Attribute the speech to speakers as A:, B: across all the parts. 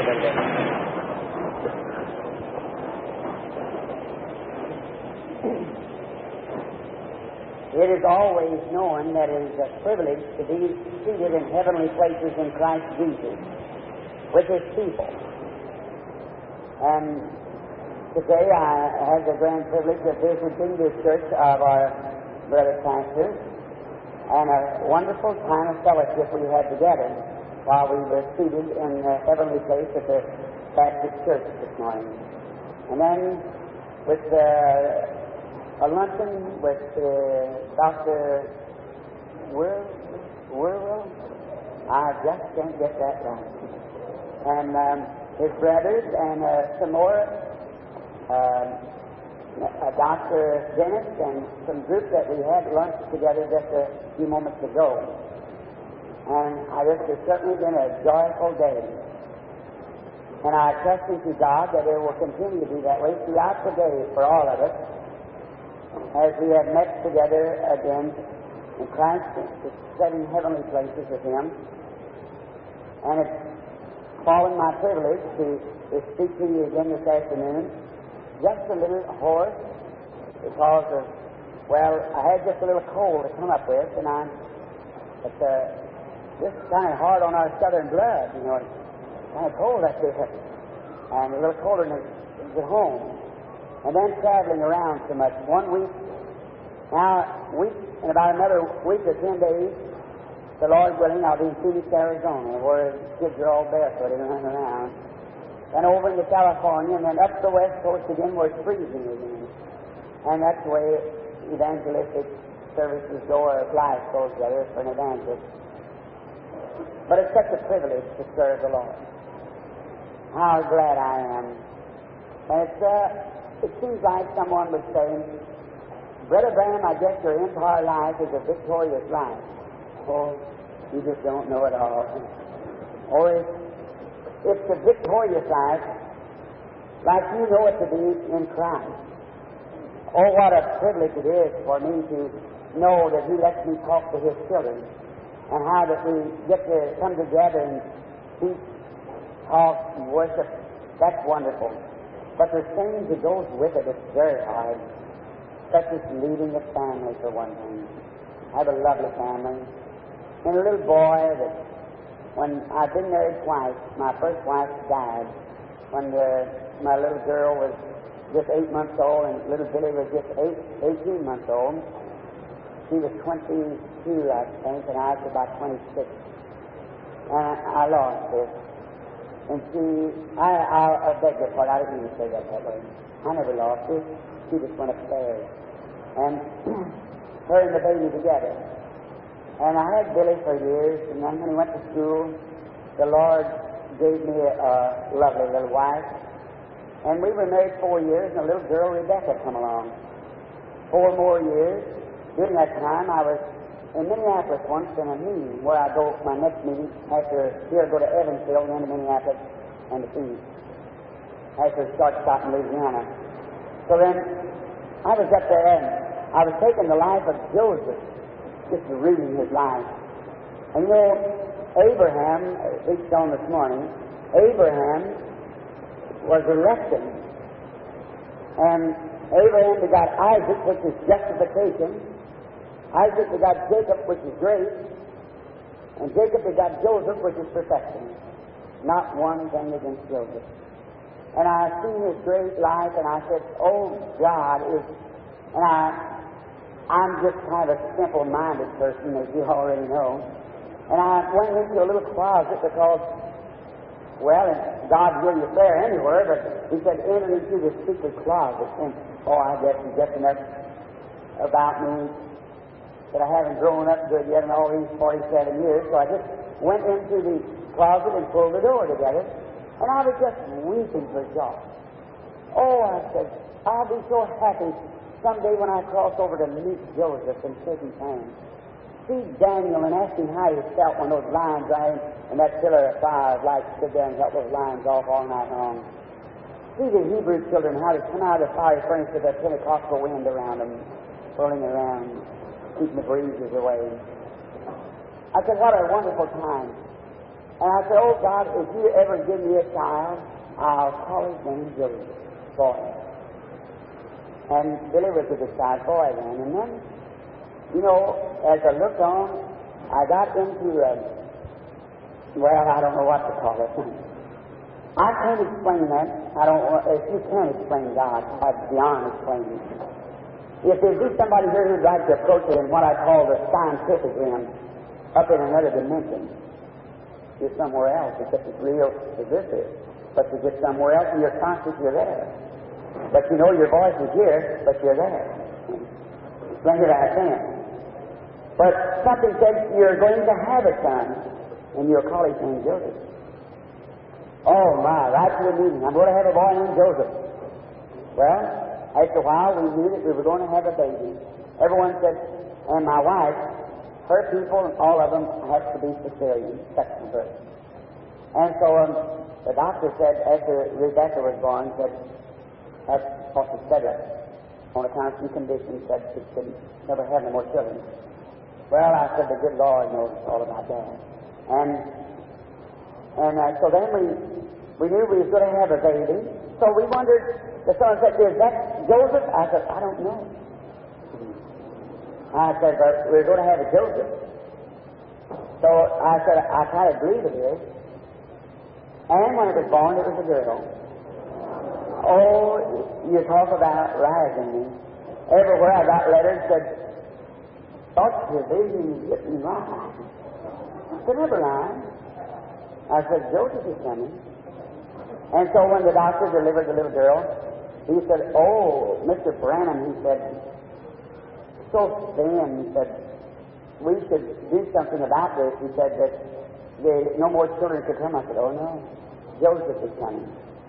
A: little bit. It is always known that it is a privilege to be seated in heavenly places in Christ Jesus with His people. And today I had the grand privilege of visiting this church of our brother pastor, and a wonderful time of fellowship we had together while we were seated in the heavenly place at the Baptist church this morning. And then with a luncheon with Dr. Wierwille, I just can't get that right, and his brothers, and some more, Dr. Dennis, and some group that we had lunch together just a few moments ago. And this has certainly been a joyful day. And I trust to God that it will continue to be that way throughout the day for all of us, as we have met together again in Christ, setting heavenly places with Him. And it's fallen my privilege to speak to you again this afternoon, just a little hoarse because of, I had just a little cold to come up with, and it's just kind of hard on our southern blood, you know. It's kind of cold up there, and a little colder than it's at home. And then traveling around so much. 1 week, in about another week or 10 days, the Lord willing, I'll be in Phoenix, Arizona, where kids are all barefooted and running around. Then over into California, and then up the West Coast again, where it's freezing again. And that's the way evangelistic services go, or life goes together for an evangelist. But it's such a privilege to serve the Lord. How glad I am. And it seems like someone was saying, Brother Branham, I guess your empire life is a victorious life. Oh, you just don't know it all. Or it's a victorious life like you know it to be in Christ. Oh, what a privilege it is for me to know that He lets me talk to His children, and how that we get to come together and speak, talk, and worship. That's wonderful. But the thing that goes with it is very hard, such as leading a family, for one thing. I have a lovely family, and a little boy that, when I've been married twice, my first wife died when my little girl was just 8 months old, and little Billy was just 18 months old. She was 22, I think, and I was about 26. And I lost her. And I beg your pardon, I didn't mean to say that way. I never lost her. She just went upstairs. And her and the baby together. And I had Billy for years, and then when he went to school, the Lord gave me a lovely little wife. And we were married 4 years, and a little girl, Rebecca, come along. 4 more years. During that time, I was in Minneapolis once in a meeting where I go for my next meeting after here I go to Evansville and then to Minneapolis and to Phoenix. After a start stop in Louisiana. So then I was up there and I was taking the life of Joseph, just reading his life. And you know, Abraham, preached on this morning, Abraham was elected. And Abraham begot Isaac, which is justification. Isaac begot Jacob, which is grace. And Jacob begot Joseph, which is perfection. Not one thing against Joseph. And I seen his great life, and I said, oh, God is... And I'm just kind of a simple-minded person, as you already know. And I went into a little closet because, and God will you there anywhere, but He said, enter into the secret closet. And, I guess He's just enough about me that I haven't grown up good yet in all these 47 years. So I just went into the closet and pulled the door together, and I was just weeping for joy. Oh, I said, I'll be so happy someday when I cross over to meet Joseph and shake his hand. See Daniel and ask him how he felt when those lions ran in that pillar of fire of light stood there and held those lions off all night long. See the Hebrew children, how they come out of the fiery furnace with that Pentecostal wind around them, swirling around, keeping the breezes away. I said, what a wonderful time. And I said, oh, God, if you ever give me a child, I'll call his name Joseph, boy. And Billy was a good sized boy then. And then, you know, as I looked on, I got into, well, I don't know what to call it. I can't explain that. If you can't explain God, I'd beyond explaining. If there'd be somebody here who'd like to approach it in what I call the scientific realm, up in another dimension, you're somewhere else, except it's real as this is. But you get somewhere else and you're conscious you're there. But you know your voice is here, but you're there. Explain it I can. But something said you're going to have a son, and you'll call his name Joseph. Oh my, right to the meeting. I'm going to have a boy named Joseph. Well, after a while we knew that we were going to have a baby. Everyone said, and my wife, her people, all of them have to be cesarean, section birth. And so the doctor said, after Rebecca was born, said, that's what she said, on account of some conditions, said she could never have no more children. Well, I said, the good Lord knows all about that. And so then we knew we was going to have a baby. So we wondered, the son said, is that Joseph? I said, I don't know. I said, but we're going to have a Joseph. So I said, I kind of believe it is. And when it was born, it was a girl. Oh, you talk about rising me. Everywhere I got letters said, thought your vision is getting right. I said, never mind. I said, Joseph is coming. And so when the doctor delivered the little girl, he said, oh, Mr. Branham, he said, so thin, he said, we should do something about this. He said that no more children could come. I said, oh no, Joseph is coming.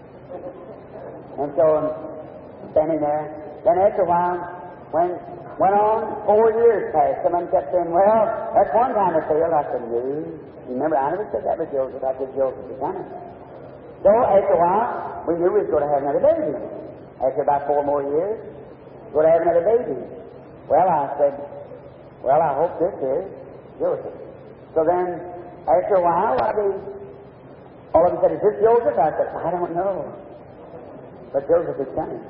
A: And so I'm standing there. Then after a while, when went on 4 years passed, someone kept saying, well, that's one kind of field. I said, no. Remember, I never said that was Joseph. I said Joseph is coming. So after a while, we knew we was going to have another baby. After about 4 more years, we're going to have another baby. Well, I said, well, I hope this is Joseph. So then, after a while, all of them said, is this Joseph? I said, I don't know. But Joseph is coming.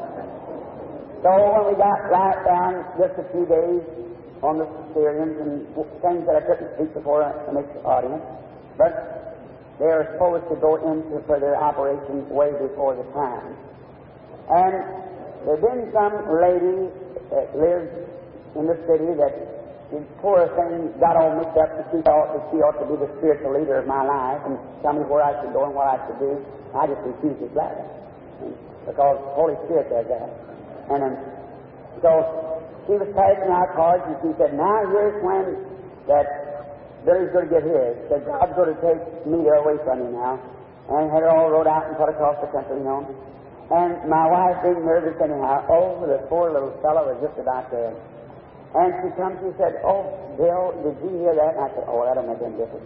A: So when we got right down just a few days on the cesareans and things that I couldn't speak before a mixed audience, but they were supposed to go into for their operation way before the time. And there'd been some lady that lived in the city that the poor thing got all mixed up that she thought that she ought to be the spiritual leader of my life and tell me where I should go and what I should do. I just refused to let her, because the Holy Spirit does that. And so she was passing out cards, and she said, now here's when that Billy's going to get his. Said, God's going to take me away from you now. And had it all wrote out and put across the country, you know. And my wife being nervous anyhow, oh, the poor little fellow was just about there. And she comes and said, oh, Bill, did you hear that? And I said, oh, that don't make any difference.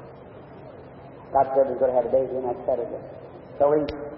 A: God said he's going to have a baby, and that settled it. So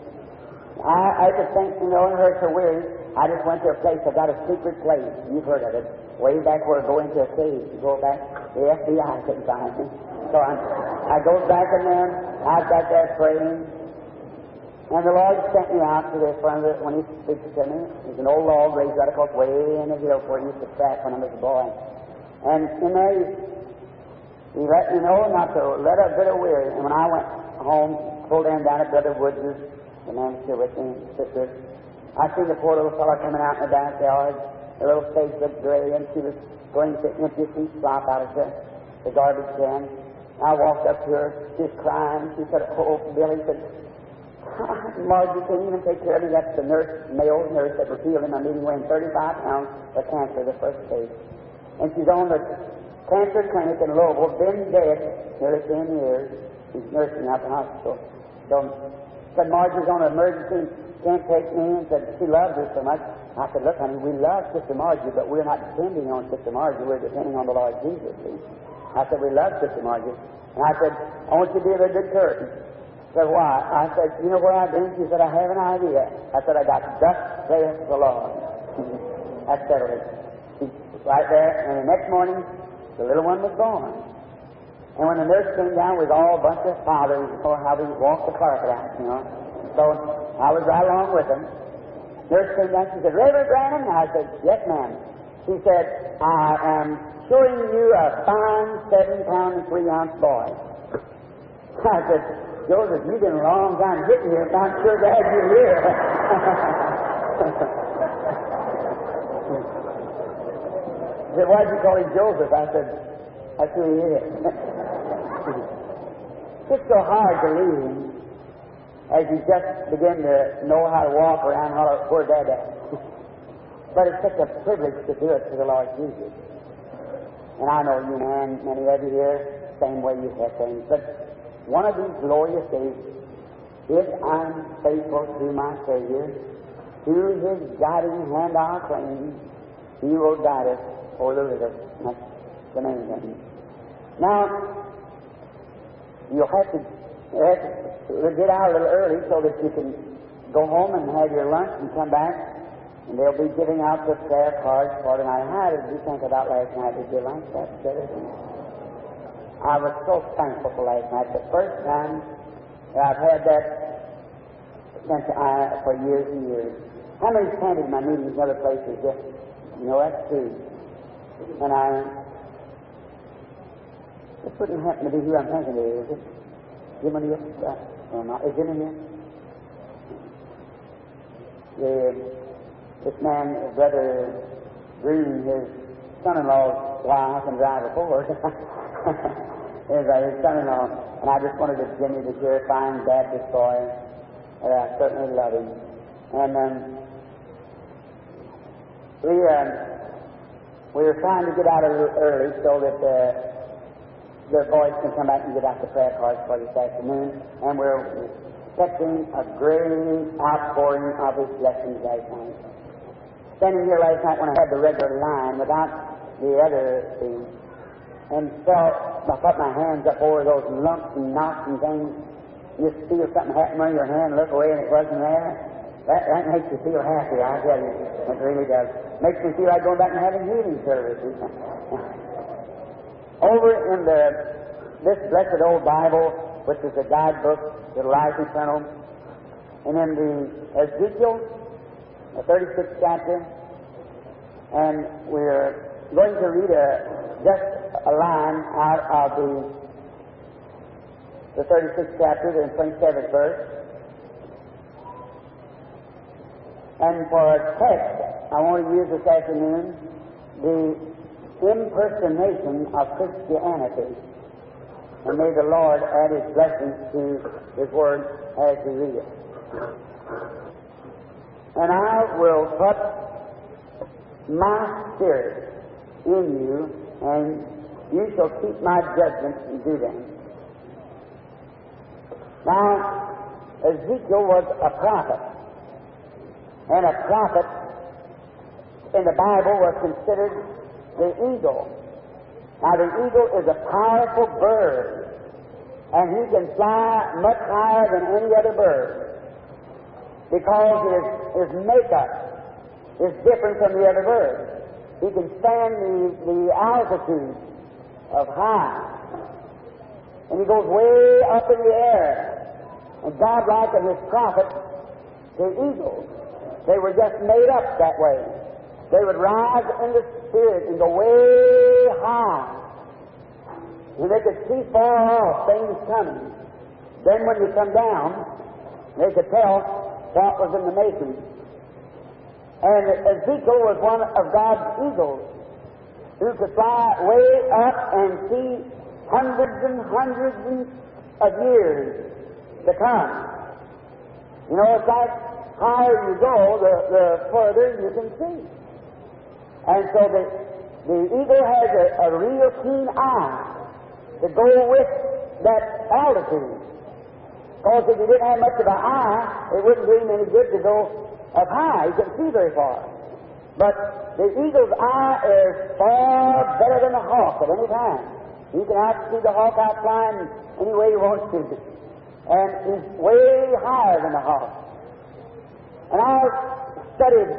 A: I just think, you know, in her so weary, I just went to a place, I got a secret place, you've heard of it, way back where I go into a cave. You go back, the FBI couldn't find me. So I go back in there, I got there praying, and the Lord sent me out to the front of it when He speaks to me. There's an old log raised right across way in the hill where He used to track when I was a boy. And in there, He let me know not to let a bit of weary. And when I went home, pulled in down at Brother Woods', the man still with me, sister, I seen the poor little fellow coming out in the backyard. The little face looked gray, and she was going to empty some slop out of the garbage can. I walked up to her, she was crying. She said, oh, Billy, said, Margie, can you even take care of me? That's the nurse, male nurse that was healed in my meeting, weighing 35 pounds for cancer, the first stage. And she's on the cancer clinic in Louisville, been dead nearly 10 years. She's nursing out in the hospital. So said, Margie's on an emergency, can't take me, and said she loves her so much. I said, look, honey, we love Sister Margie, but we're not depending on Sister Margie, we're depending on the Lord Jesus, see? I said, we love Sister Margie. And I said, I want you to be a very good Christian. She said, why? I said, you know where I've been? She said, I have an idea. I said, I got thus saith the Lord. That settled it. She's right there, and the next morning, the little one was born. And when the nurse came down, we was all a bunch of fathers, you know, how we walked the carpet out, you know. So I was right along with them. Nurse came down, she said, Reverend Branham? And I said, yes, ma'am. She said, I am showing you a fine 7-pound and 3-ounce boy. I said, Joseph, you've been a long time getting here, but I'm sure glad you're here. She said, why did you call him Joseph? I said, that's who he is. It's so hard to leave him as you just begin to know how to walk around, where Dad at. But it's such a privilege to do it for the Lord Jesus. And I know you, man, many of you here, same way you have things. But one of these glorious days, if I'm faithful to my Savior, to His guiding hand I'll cling, He will guide us o'er the river. That's the main thing. Now, you'll have to get out a little early so that you can go home and have your lunch and come back, and they'll be giving out the prayer cards for tonight. How did you think about last night? Did you like that? I was so thankful for last night. The first time that I've had that since for years and years. How many attended my meetings in other places? Just, you know, that's true. And this wouldn't happen to be who I'm thinking of, is it? Jim in here? Or not? Is Jim in here? This man, Brother Green, his son-in-law's wife and driver Ford, is his son-in-law. And I just wanted to Jimmy to hear a fine Baptist boy, and I certainly love him. And we were trying to get out a little early so that the boys can come back and get out the prayer cards for this afternoon. And we're expecting a great outpouring of His blessings last night. Standing here last night when I had the regular line without the other thing, and I put my hands up over those lumps and knots and things, you just feel something happen on your hand, look away and it wasn't there. That makes you feel happy, I tell you. It really does. Makes me feel like going back and having healing services. Over in this blessed old Bible, which is a guidebook to life eternal, and in the Ezekiel, the 36th chapter, and we're going to read just a line out of the 36th chapter, the 27th verse. And for a text, I want to use this afternoon the impersonation of Christianity. And may the Lord add His blessings to His Word as we read it. And I will put my Spirit in you, and you shall keep my judgments and do them. Now, Ezekiel was a prophet. And a prophet in the Bible was considered the eagle. Now, the eagle is a powerful bird, and he can fly much higher than any other bird because his makeup is different from the other birds. He can stand the altitude of high, and he goes way up in the air. And God likened His prophet to eagles. They were just made up that way. They would rise in the Spirit and go way high. And they could see far off things coming. Then when you come down, they could tell what was in the making. And Ezekiel was one of God's eagles who could fly way up and see hundreds and hundreds of years to come. You know, it's like higher you go, the further you can see. And so the eagle has a real keen eye to go with that altitude. Because if you didn't have much of an eye, it wouldn't do him any good to go up high. He couldn't see very far. But the eagle's eye is far better than the hawk at any time. He can see the hawk out flying any way he wants to. And he's way higher than the hawk. And I've studied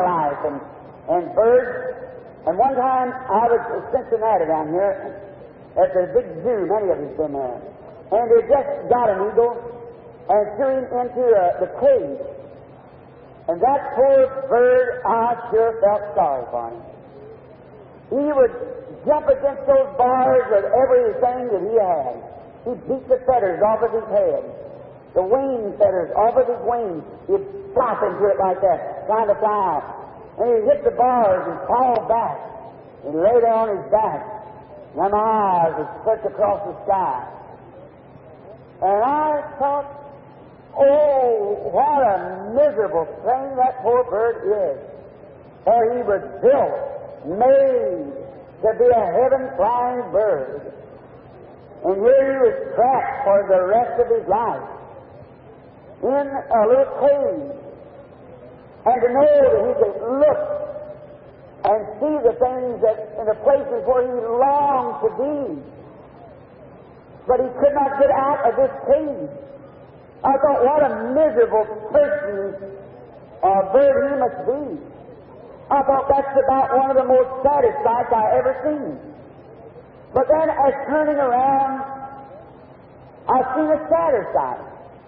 A: wildlife and birds. And one time I was in Cincinnati down here, at the big zoo. Many of you've been there. And they just got an eagle and threw him into the cage. And that poor bird, I sure felt sorry for him. He would jump against those bars with everything that he had. He beat the feathers off of his head, the wing feathers off of his wings. He'd flop into it like that, trying to fly out. And he'd hit the bars and fall back. He'd lay there on his back. And my eyes would stretch across the sky. And I thought, oh, what a miserable thing that poor bird is. For he was built, made to be a heaven-flying bird. And here he was trapped for the rest of his life in a little cage. And to know that he could look and see the things that in the places where he longed to be. But he could not get out of this cage. I thought, what a miserable person or bird he must be. I thought that's about one of the most satisfied I ever seen. But then as turning around, I've seen a sadder sight.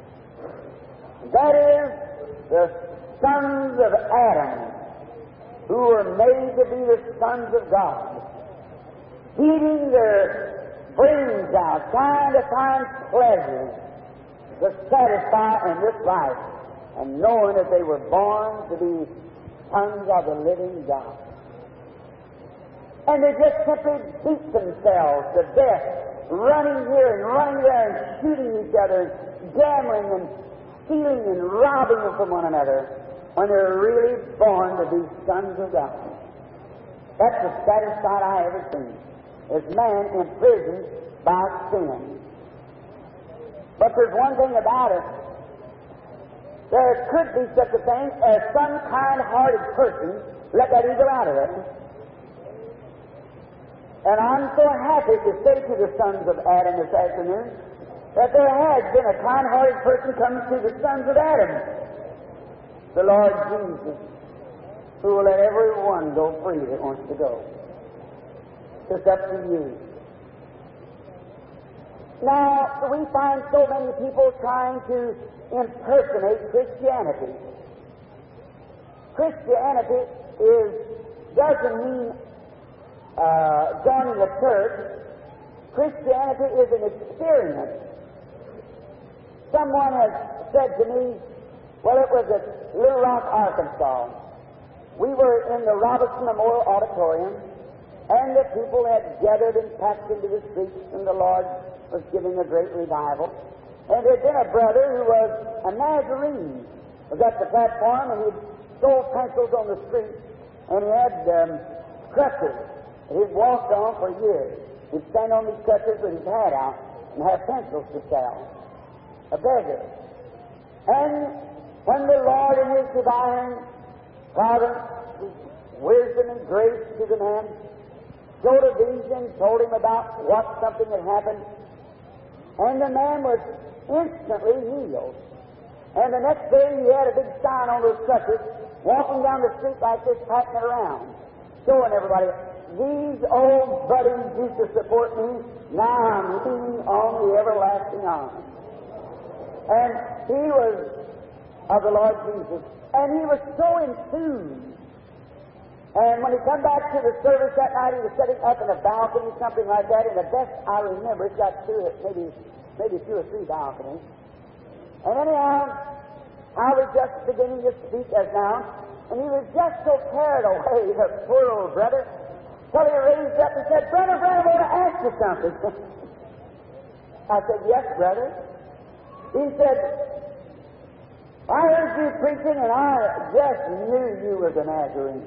A: That is the sons of Adam, who were made to be the sons of God, eating their brains out, trying to find pleasures to satisfy in this life, and knowing that they were born to be sons of the living God. And they just simply beat themselves to death, running here and running there and shooting each other, gambling and stealing and robbing from one another, when they're really born to be sons of God. That's the saddest sight I ever seen, is man imprisoned by sin. But there's one thing about it. There could be such a thing as some kind-hearted person let that eagle out of it. And I'm so happy to say to the sons of Adam this afternoon that there has been a kind-hearted person coming to the sons of Adam, the Lord Jesus, who will let everyone go free that wants to go. It's up to you. Now, we find so many people trying to impersonate Christianity. Christianity doesn't mean joining a church. Christianity is an experience. Someone has said to me, well, it was at Little Rock, Arkansas. We were in the Robinson Memorial Auditorium, and the people had gathered and packed into the streets, and the Lord was giving a great revival. And there had been a brother who was a Nazarene, was at the platform, and he'd sold pencils on the street, and he had crutches that he'd walked on for years. He'd stand on these crutches with his hat out and have pencils to sell. A beggar. And when the Lord in His divine providence, wisdom and grace to the man, showed a vision, told him about what something had happened, and the man was instantly healed. And the next day he had a big sign on those crutches, walking down the street like this, passing it around, showing everybody, these old buddies used to support me, now I'm leaning on the everlasting arm. And he was of the Lord Jesus, and he was so enthused. And when he come back to the service that night, he was sitting up in a balcony, something like that, and the best I remember, it's got maybe two or three balconies. And anyhow, I was just beginning to speak as now, and he was just so carried away, the poor old brother, till he raised up and said, Brother, I want to ask you something. I said, yes, brother. He said, I heard you preaching, and I just knew you was a Nazarene.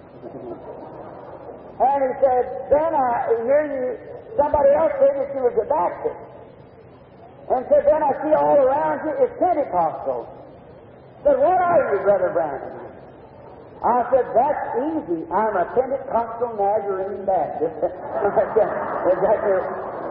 A: And he said, then I hear you, somebody else said that you was a Baptist. And said, then I see all around you is Pentecostal. Said, what are you, Brother Branham? I said, that's easy. I'm a Pentecostal Nazarene Baptist. Is that your...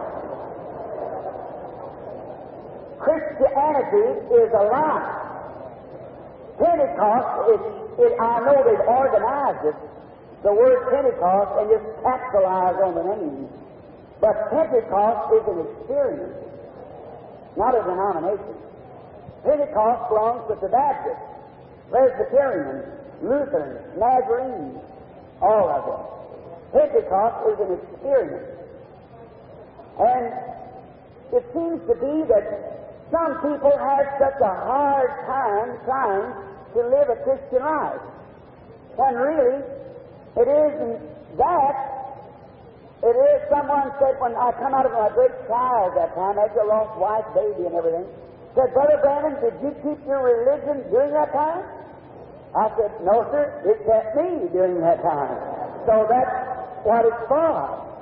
A: Christianity is a lie. Pentecost I know they've organized it, the word Pentecost, and just capitalized on the name. But Pentecost is an experience, not a denomination. Pentecost belongs with the Baptists, Presbyterians, Lutherans, Nazarenes, all of them. Pentecost is an experience. And it seems to be that some people have such a hard time trying to live a Christian life. And really, it isn't that. It is, someone said when I come out of my great trial that time, after I lost wife, baby, and everything, said, Brother Branham, did you keep your religion during that time? I said, no, sir, it kept me during that time. So that's what it's for.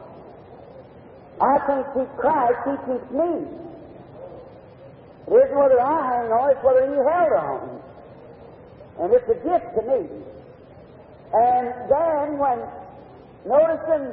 A: I can't keep Christ, He keeps me. It isn't whether I hang on, it's whether He held on. And it's a gift to me. And then when noticing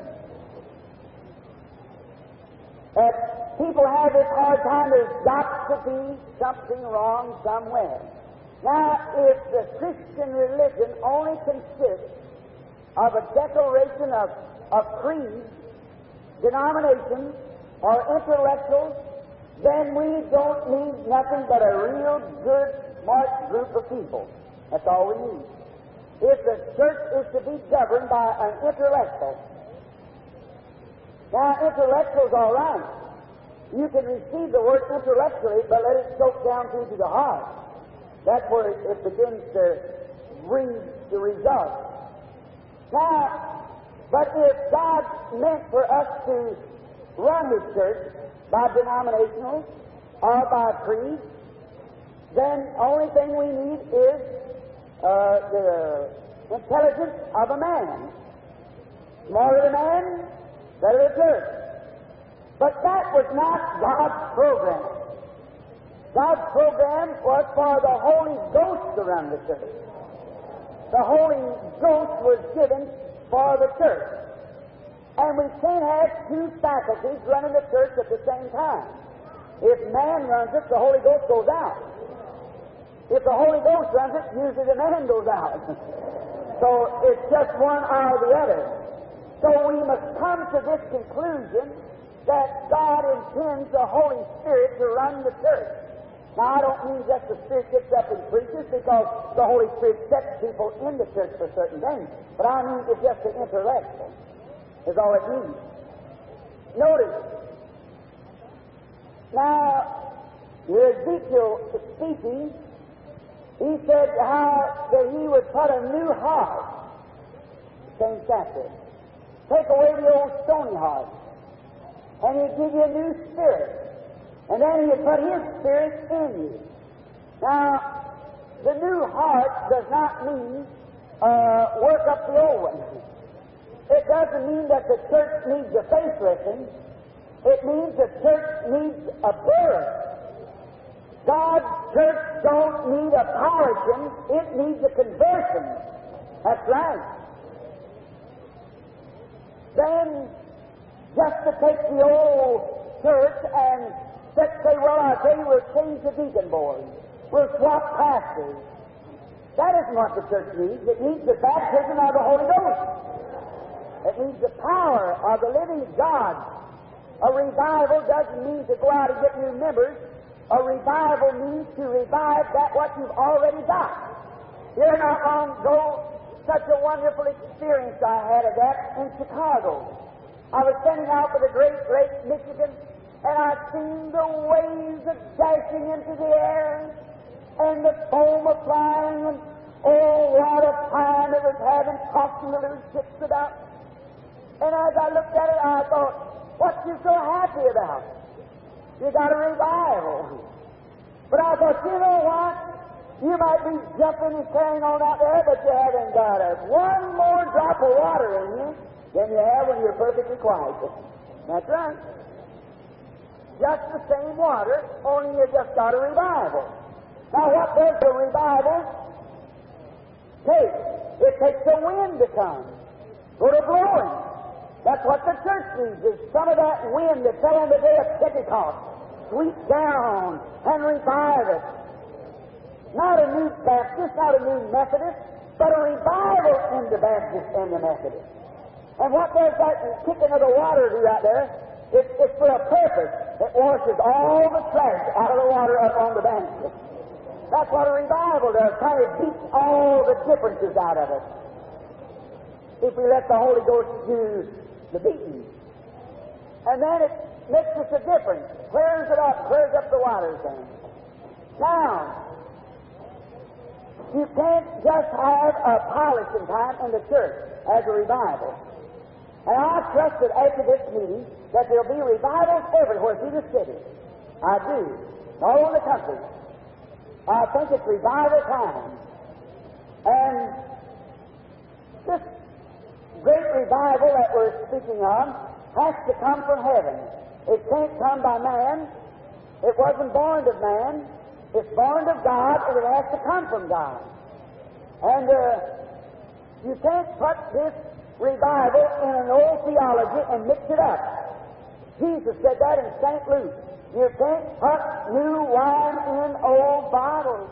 A: that people have this hard time, there's got to be something wrong somewhere. Now, if the Christian religion only consists of a declaration of creed, denominations, or intellectuals, then we don't need nothing but a real good, smart group of people. That's all we need. If the church is to be governed by an intellectual, now intellectuals are right. You can receive the word intellectually, but let it soak down through to the heart. That's where it begins to bring the result. Now, but if God meant for us to run His church by denominational or by creed, then the only thing we need is the intelligence of a man. Smaller the man, better the church. But that was not God's program. God's program was for the Holy Ghost to run the church. The Holy Ghost was given for the church. And we can't have two faculties running the church at the same time. If man runs it, the Holy Ghost goes out. If the Holy Ghost runs it, usually the man goes out. So it's just one or the other. So we must come to this conclusion that God intends the Holy Spirit to run the church. Now, I don't mean just the Spirit gets up and preaches, because the Holy Spirit sets people in the church for certain things. But I mean it's just the intellectual is all it means. Notice, now, Ezekiel speaking, he said how that He would put a new heart, same chapter, take away the old stony heart, and He'd give you a new spirit. And then He'd put His Spirit in you. Now, the new heart does not mean work up the old one. It doesn't mean that the church needs a facelifting. It means the church needs a birth. God's church don't need a polishing, it needs a conversion. That's right. Then, just to take the old church and say, well, I tell you, we'll change the deacon board. We'll swap pastors. That isn't what the church needs. It needs the baptism of the Holy Ghost. It needs the power of the living God. A revival doesn't mean to go out and get new members. A revival means to revive that what you've already got. Here not long ago, such a wonderful experience I had of that in Chicago. I was sending out for the Great Lake, Michigan, and I seen the waves dashing into the air, and the foam flying, and oh, what a time it was having, tossing the little ships about. And as I looked at it, I thought, what you so happy about? You got a revival. But I thought, you know what? You might be jumping and carrying on out there, but you haven't got one more drop of water in you than you have when you're perfectly quiet. That's right. Just the same water, only you just got a revival. Now, what does the revival take? It takes the wind to come. Go to blowing. That's what the church needs, is some of that wind that fell on the day of Pentecost. Sweep down and revive it. Not a new Baptist, not a new Methodist, but a revival in the Baptist and the Methodist. And what does that kicking of the water do out there? It's for a purpose. It washes all the trash out of the water up on the bank. That's what a revival does, trying to beat all the differences out of it. If we let the Holy Ghost do the beating. And then it makes us a difference. Clears up the waters then. Now, you can't just have a polishing time in the church as a revival. And I trust that after this meeting that there'll be revivals everywhere through the city. I do. All over the country. I think it's revival time. And this great revival that we're speaking of has to come from heaven. It can't come by man. It wasn't born of man. It's born of God, and it has to come from God. And you can't put this revival in an old theology and mix it up. Jesus said that in St. Luke. You can't put new wine in old bottles.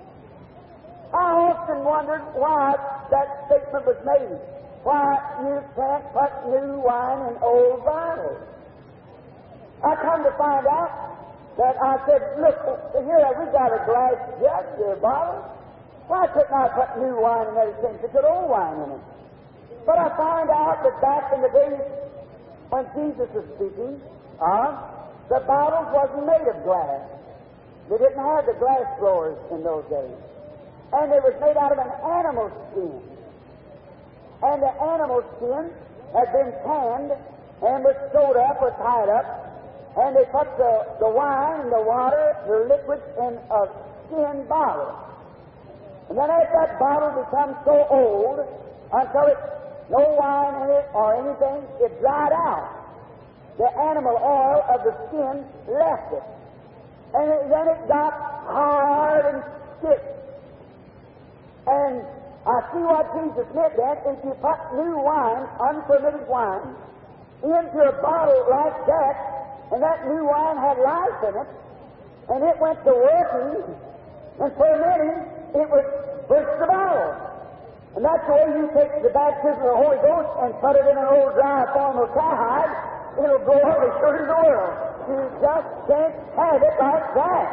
A: I often wondered why that statement was made. Why you can't put new wine in old bottles. I come to find out that I said, look, here we got a glass jug here, bottle. Why couldn't I put new wine in there since it put old wine in it? But I find out that back in the days when Jesus was speaking, the bottles wasn't made of glass. They didn't have the glass blowers in those days. And it was made out of an animal skin. And the animal skin had been tanned and was sewed up or tied up. And they put the wine and the water, the liquids, in a skin bottle. And then as that bottle becomes so old, until it's no wine in it or anything, it dried out. The animal oil of the skin left it. And then it got hard and stiff. And I see what Jesus meant then. If you put new wine, unfermented wine, into a bottle like that, and that new wine had life in it, and it went to working and fermenting, it would burst the bottle. And that's the way you take the baptism of the Holy Ghost and put it in an old dry form of cowhide, it'll go up as sure as the world. You just can't have it like that.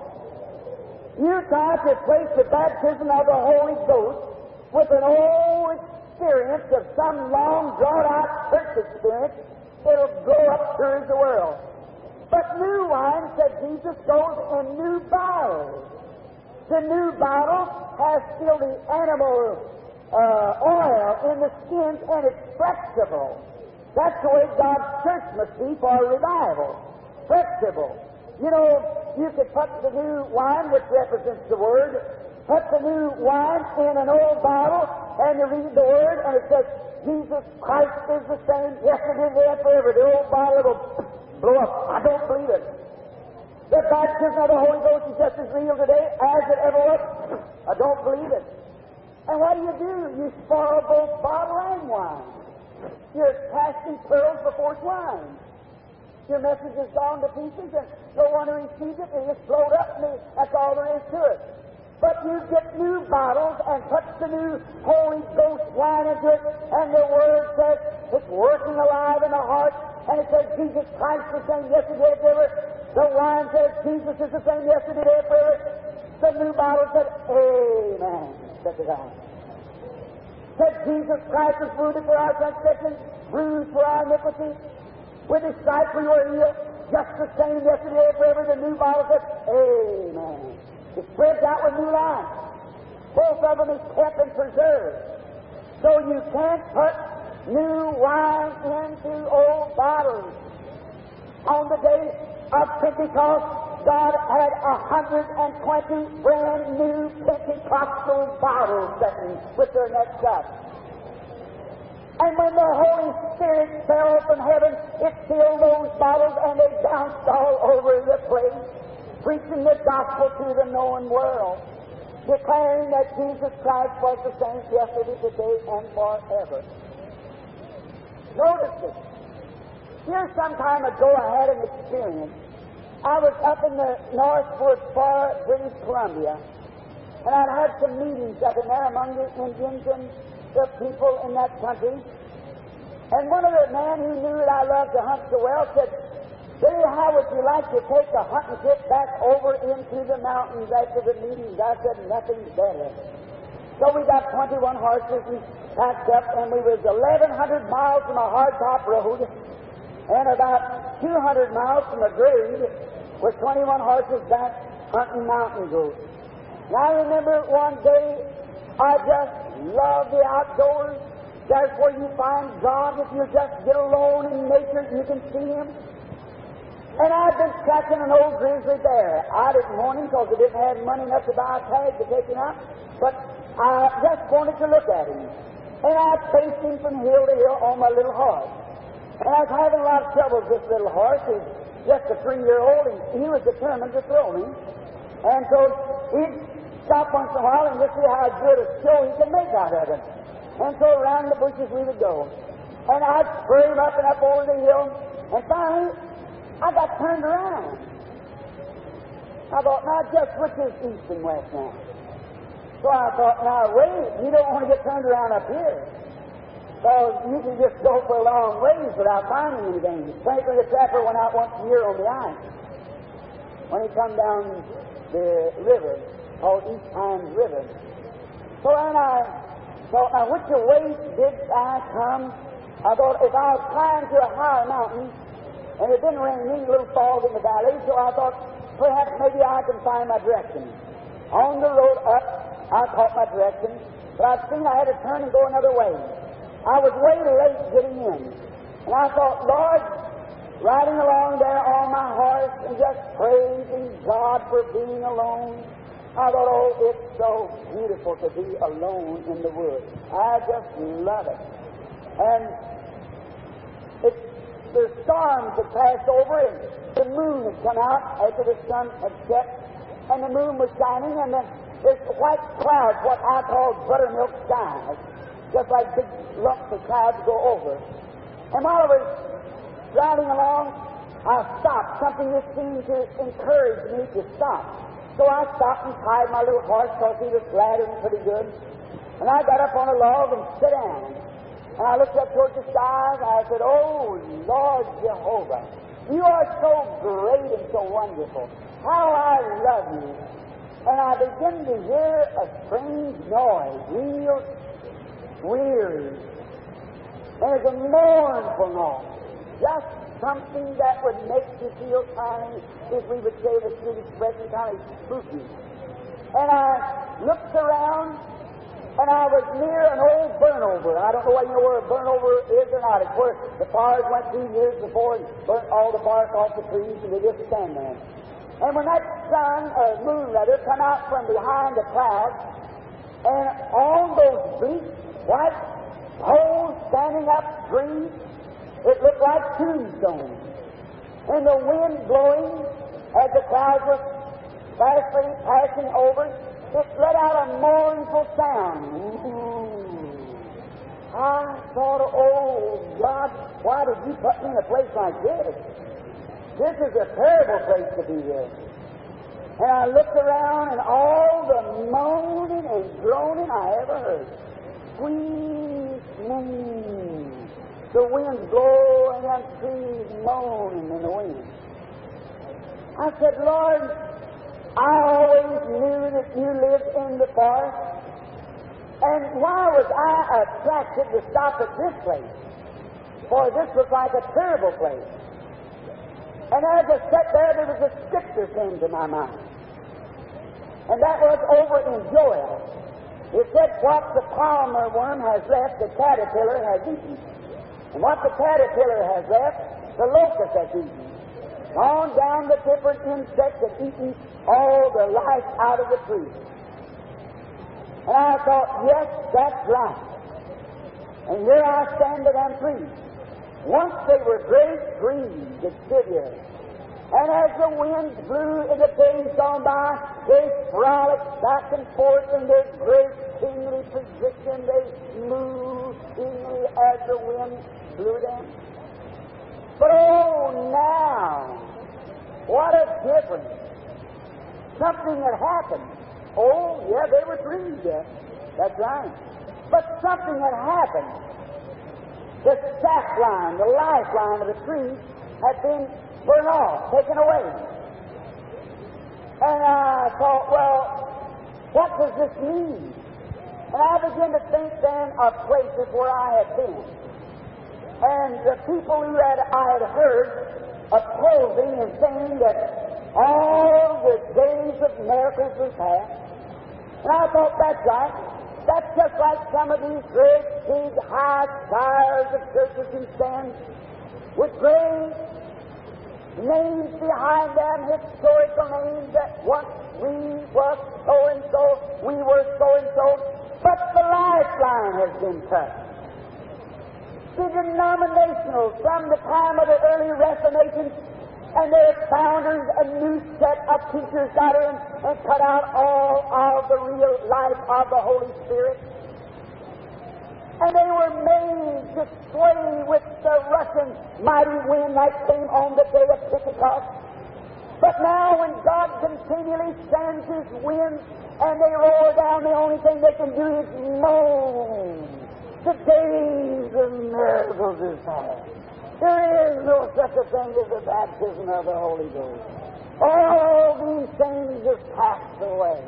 A: You try to replace the baptism of the Holy Ghost with an old experience of some long, drawn-out church experience, it'll go up sure as the world. But new wine, said Jesus, goes in new bottles. The new bottle has still the animal oil in the skins, and it's flexible. That's the way God's church must be for a revival. Flexible. You know, you could put the new wine, which represents the Word, put the new wine in an old bottle, and you read the Word, and it says, Jesus Christ is the same yesterday, today, and forever. The old bottle will blow up. I don't believe it. The baptism of the Holy Ghost is just as real today as it ever was. I don't believe it. And what do? You spoil both bottle and wine. You're casting pearls before swine. Your message has gone to pieces, and no one receives it, and it's blowed up, and that's all there is to it. But you get new bottles and put the new Holy Ghost wine into it, and the Word says it's working alive in the heart, and it says Jesus Christ is the same yesterday and forever. The wine says Jesus is the same yesterday and forever. The new bottle said, Amen. Said to God. Said Jesus Christ was wounded for our transgressions, bruised for our iniquity. With His stripes we were healed. Just the same yesterday and forever. The new bottle says, Amen. It spreads out with new life. Both of them is kept and preserved. So you can't put new wine into old bottles. On the day of Pentecost, God had 120 brand new Pentecostal bottles sitting with their necks up. And when the Holy Spirit fell from heaven, it filled those bottles and they bounced all over the place, preaching the gospel to the known world, declaring that Jesus Christ was the same yesterday, today, and forever. Notice this. Here some time ago I had an experience. I was up in the northward far British Columbia, and I'd had some meetings up in there among the Indians and the people in that country. And one of the men who knew that I loved to hunt so well said, Billy, how would you like to take a hunting trip back over into the mountains after the meetings? I said, nothing's better. So we got 21 horses and packed up, and we was 1,100 miles from a hardtop road and about 200 miles from a grade with 21 horses back hunting mountain goats. And I remember one day, I just love the outdoors. That's where you find God. If you just get alone in nature, you can see Him. And I've been tracking an old grizzly bear. I didn't want him because I didn't have money enough to buy a tag to take him out, but I just wanted to look at him. And I chased him from hill to hill on my little horse. And I was having a lot of trouble with this little horse. He's just a 3-year-old, and he was determined to throw me. And so he'd stop once in a while and just see how good a show he could make out of it. And so around the bushes we would go. And I'd spur him up and up over the hill. And finally, I got turned around. I thought, now just which is east and west now? So I thought, now wait, you don't want to get turned around up here. So you can just go for a long ways without finding anything. Frankly, the trapper went out once a year on the ice. When he come down the river, called East Pines River. So then I thought, now which way did I come? I thought, if I was climbing to a higher mountain, and it didn't rain, a little fog in the valley, so I thought, perhaps maybe I can find my direction. On the road up, I caught my direction, but I seen I had to turn and go another way. I was way late getting in. And I thought, Lord, riding along there on my horse and just praising God for being alone, I thought, oh, it's so beautiful to be alone in the woods. I just love it. And the storms had passed over, and the moon had come out after the sun had set, and the moon was shining, and then this white clouds, what I call buttermilk skies, just like big lumps of clouds go over. And while I was riding along, I stopped. Something that seemed to encourage me to stop. So I stopped and tied my little horse because he was flattering pretty good. And I got up on a log and sat down. And I looked up towards the skies, and I said, oh, Lord Jehovah, you are so great and so wonderful. How I love you. And I began to hear a strange noise, real weary. And it's a mournful noise. Just something that would make you feel kind of, if we would say the street expression, kind of spooky. And I looked around, and I was near an old burnover. I don't know whether you know where a burnover is or not. It's where the fires went 2 years before and burnt all the bark off the trees, and they just stand there. And when that sun, or moon rather, come out from behind the clouds, and on those bleak, white poles standing up green, it looked like tombstones. And the wind blowing as the clouds were fastly passing over, it let out a mournful sound. I thought, oh, God, why did you put me in a place like this? This is a terrible place to be in. And I looked around, and all the moaning and groaning I ever heard. Squeeze, moan. The wind's blowing and trees moaning in the wind. I said, Lord, I always knew that you lived in the forest. And why was I attracted to stop at this place? For this looked like a terrible place. And as I sat there was a scripture came to my mind. And that was over in Joel. It said, what the palmer worm has left, the caterpillar has eaten. And what the caterpillar has left, the locust has eaten. On down the different insects have eaten all the life out of the tree. And I thought, yes, that's right. And here I stand to them trees. Once they were great trees that stood here. And as the winds blew in the days gone by, they frolicked back and forth in their great kingly position. They moved kingly as the wind blew them. But oh, now, what a difference. Something had happened. Oh, yeah, they were trees, yes. That's right. But something had happened. the sap line, the lifeline of the tree had been burned off, taken away. And I thought, well, what does this mean? And I began to think then of places where I had been. And the people I had heard opposing and saying that all the days of miracles was past. And I thought, that's right. That's just like some of these great, big, high spires of churches who stand with great names behind them, historical names that once we were so-and-so, we were so-and-so, but the lifeline has been cut. The denominational, from the time of the early Reformation, and their founders, a new set of teachers got in and cut out all of the real life of the Holy Spirit. And they were made to sway with the rushing mighty wind that came on the day of Pentecost. But now when God continually sends His winds and they roar down, the only thing they can do is moan. The days of miracles is past. There is no such a thing as the baptism of the Holy Ghost. All these things have passed away.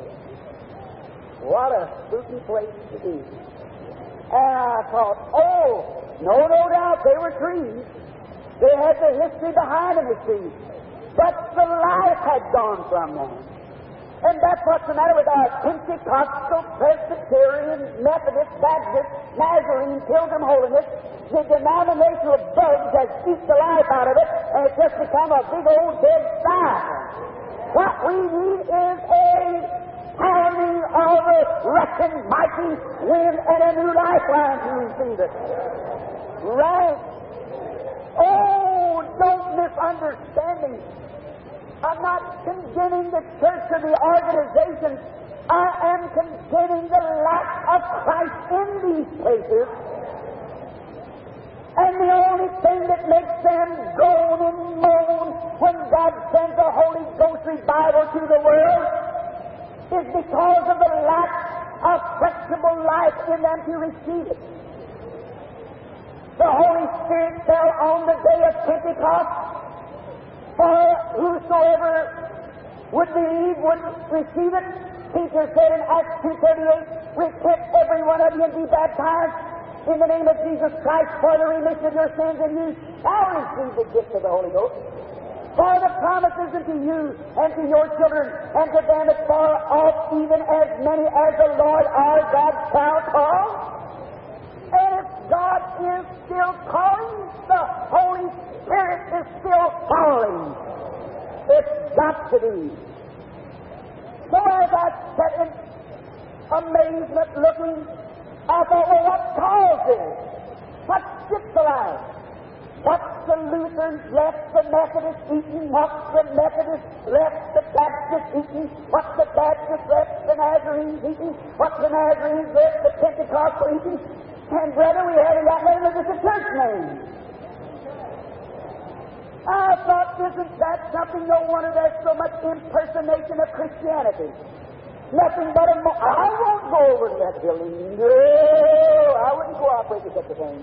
A: What a spooky place to be. And I thought, oh, no doubt they were trees. They had the history behind them as trees. But the life had gone from them. And that's what's the matter with our Pentecostal, Presbyterian, Methodist, Baptist, Nazarene, Pilgrim Holiness. The denominational bugs has eaten the life out of it, and it's just become a big old dead fire. What we need is a pounding of a rushing mighty wind and a new lifeline to receive it. Right? Oh, don't misunderstand me. I'm not condemning the church or the organization. I am condemning the lack of Christ in these places. And the only thing that makes them groan and moan when God sends the Holy Ghost revival to the world is because of the lack of flexible life in them to receive it. The Holy Spirit fell on the day of Pentecost, for whosoever would believe would receive it. Peter said in Acts 2:38, repent every one of you and be baptized in the name of Jesus Christ for the remission of your sins, and you shall receive the gift of the Holy Ghost. For the promises unto you and to your children and to them as far off, even as many as the Lord our God shall call. And if God is still calling, the Holy Spirit is still calling. It's got to be. So as I sat in amazement looking, I thought, well, what caused this? What skipped the life? What's the Lutherans left the Methodists eating? What's the Methodists left the Baptists eating? What's the Baptists left the Nazarenes eating? What's the Nazarenes left the Pentecostal eating? And brother, we haven't got none of this a church name. I thought, isn't that something? No wonder there's so much impersonation of Christianity. Nothing but a I won't go over to that building. No, I wouldn't cooperate with such a thing.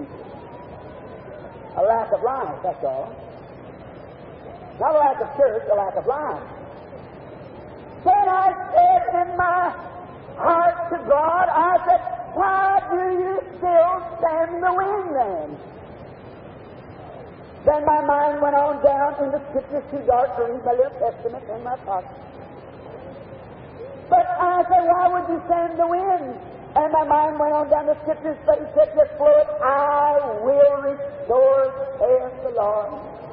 A: A lack of life, that's all. Not a lack of church, a lack of life. Then I said in my heart to God, I said, why do you still stand the wind then? Then my mind went on down in the Scriptures, too dark to read my little Testament in my pocket. But I said, why would you stand the wind? And my mind went on down the Scriptures, but He said, just flow it, I will restore, saith the Lord.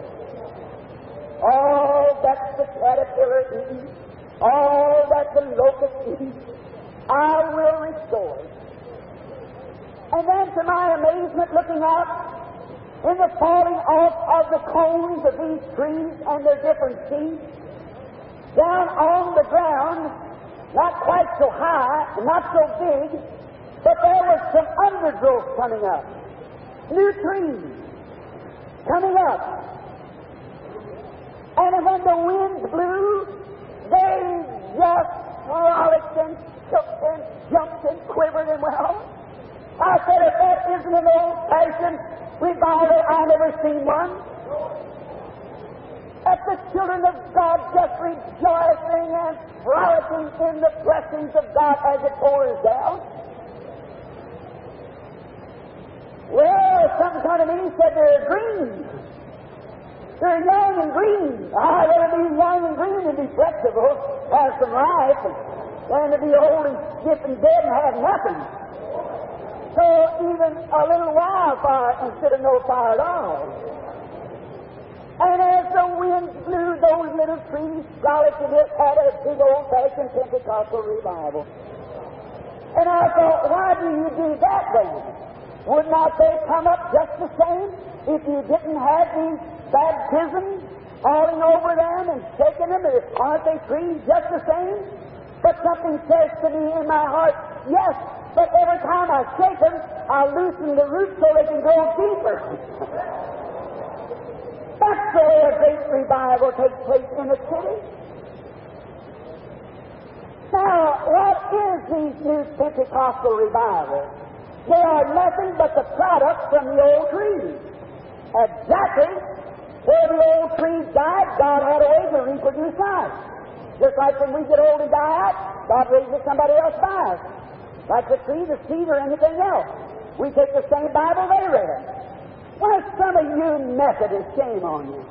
A: All that the caterpillar eats, all that the locust eats, I will restore. And then to my amazement, looking out, in the falling off of the cones of these trees and their different seeds, down on the ground, not quite so high, not so big, but there was some undergrowth coming up. New trees coming up. And when the wind blew, they just frolicked and shook and jumped and quivered and went on. I said, if that isn't an old-fashioned revival, I never seen one. At the children of God just rejoicing and frolicking in the blessings of God as it pours down. Well, some kind of me said they're green. They're young and green. I'd rather be young and green and be flexible, have some life, than to be old and stiff and dead and have nothing. So even a little wildfire instead of no fire at all. And as the wind blew, those little trees frolicked and it had a big old-fashioned Pentecostal revival. And I thought, why do you do that then? Would not they come up just the same if you didn't have these baptisms falling over them and shaking them? Aren't they trees just the same? But something says to me in my heart, yes, but every time I shake them, I loosen the roots so they can go deeper. That's the way a great revival takes place in a city. Now, what is these new Pentecostal revivals? They are nothing but the product from the old trees. Exactly where the old trees died, God had a way to reproduce life. Just like when we get old and die out, God raises somebody else by us. Like the tree, the seed, or anything else. We take the same Bible they read. Why, some of you Methodists, shame on you.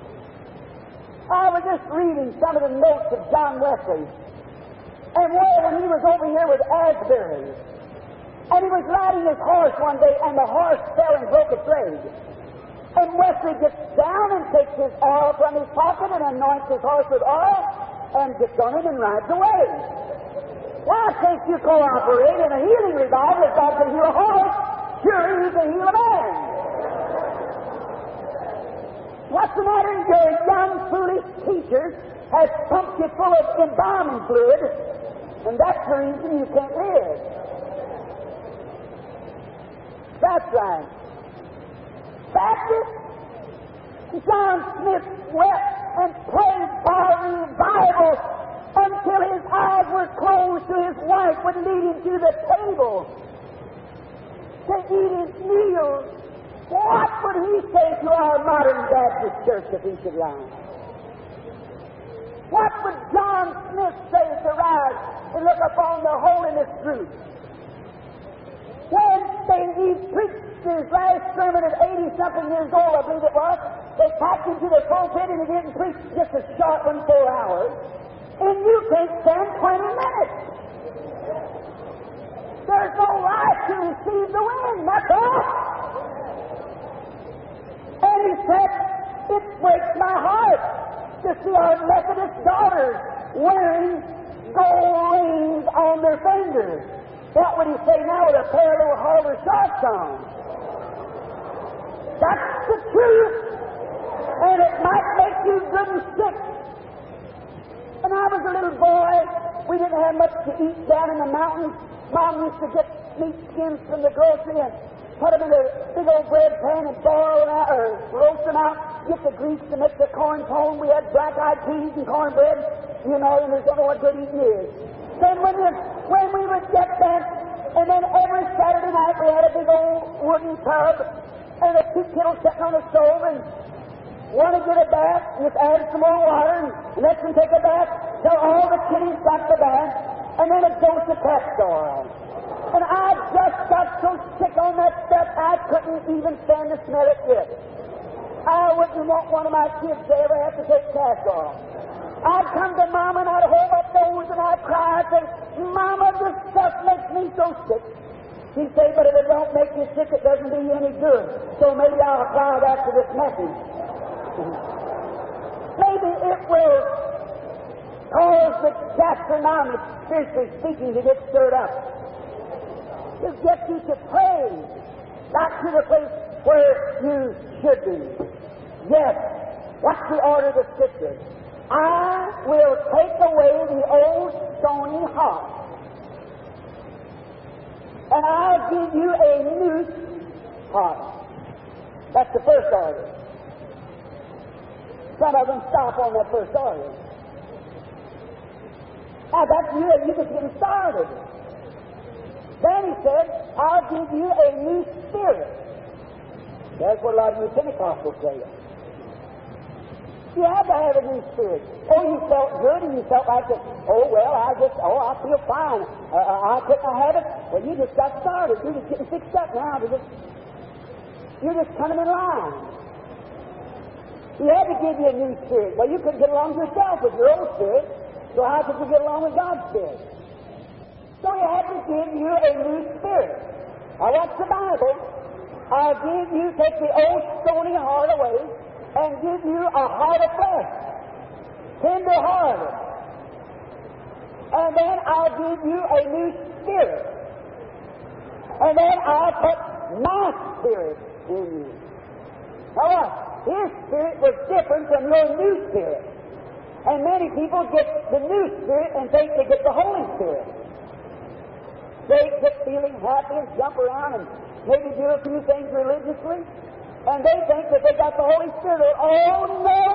A: I was just reading some of the notes of John Wesley. And when he was over here with Asbury, and he was riding his horse one day, and the horse fell and broke its leg. And Wesley gets down and takes his oil from his pocket and anoints his horse with oil, and gets on him and rides away. Why can't you cooperate in a healing revival if God can heal a horse? Surely He can heal a man. What's the matter? Your young, foolish teachers have pumped you full of embalming fluid, and that's the reason you can't live. That's right. Baptist John Smith wept and prayed for revival until his eyes were closed till his wife would lead him to the table to eat his meal. What would he say to our modern Baptist church if he should rise? What would John Smith say to rise and look upon the holiness group? When he preached his last sermon at 80-something years old, I believe it was, they packed him to the pulpit and he didn't preach just a short one, 4 hours. And you can't stand 20 minutes. There's no life to receive the wind, that's all. And he said, it breaks my heart to see our Methodist daughters wearing gold rings on their fingers. What would he say now with a pair of little Harvard shorts on? That's the truth. And it might make you good and sick. When I was a little boy, we didn't have much to eat down in the mountains. Mom used to get meat skins from the grocery and put them in a big old bread pan and boil them out, or roast them out, get the grease to make the corn pone. We had black-eyed peas and cornbread, you know, and there's don't know what good eating is. Then when we would get that, and then every Saturday night we had a big old wooden tub and a tea kettle sitting on the stove, and want to get a bath, just add some more water and let them take a bath till all the kiddies got the bath, and then it goes to castor oil. And I just got so sick on that stuff I couldn't even stand to smell it yet. I wouldn't want one of my kids to ever have to take castor oil. I'd come to Mama and I'd hold up those and I'd cry and say, Mama, this stuff makes me so sick. She'd say, but if it don't make you sick, it doesn't do you any good. So maybe I'll apply that to this message. Maybe it will cause the gastronomic, spiritually speaking, to get stirred up. To get you to pray back to the place where you should be. Yes, what's the order of the Scriptures? I will take away the old stony heart, and I'll give you a new heart. That's the first order. Some of them stop on that first order. Now that's you just getting started. Then he said, I'll give you a new spirit. That's what a lot of you Pentecostals say. You had to have a new spirit. Oh, you felt good and you felt like that. Oh, well, I feel fine. I couldn't have it. Well, you just got started. You're just getting fixed up now. You're just coming in line. He had to give you a new spirit. Well, you couldn't get along yourself with your own spirit. So how could you get along with God's spirit? So he had to give you a new spirit. Now, what's the Bible? I'll give you, take the old stony heart away, and give you a heart of flesh, tender-hearted. And then I'll give you a new spirit. And then I'll put my spirit in you. Now what? His spirit was different from your new spirit. And many people get the new spirit and think they get the Holy Spirit. They get feeling happy and jump around and maybe do a few things religiously. And they think that they got the Holy Spirit. Oh, no!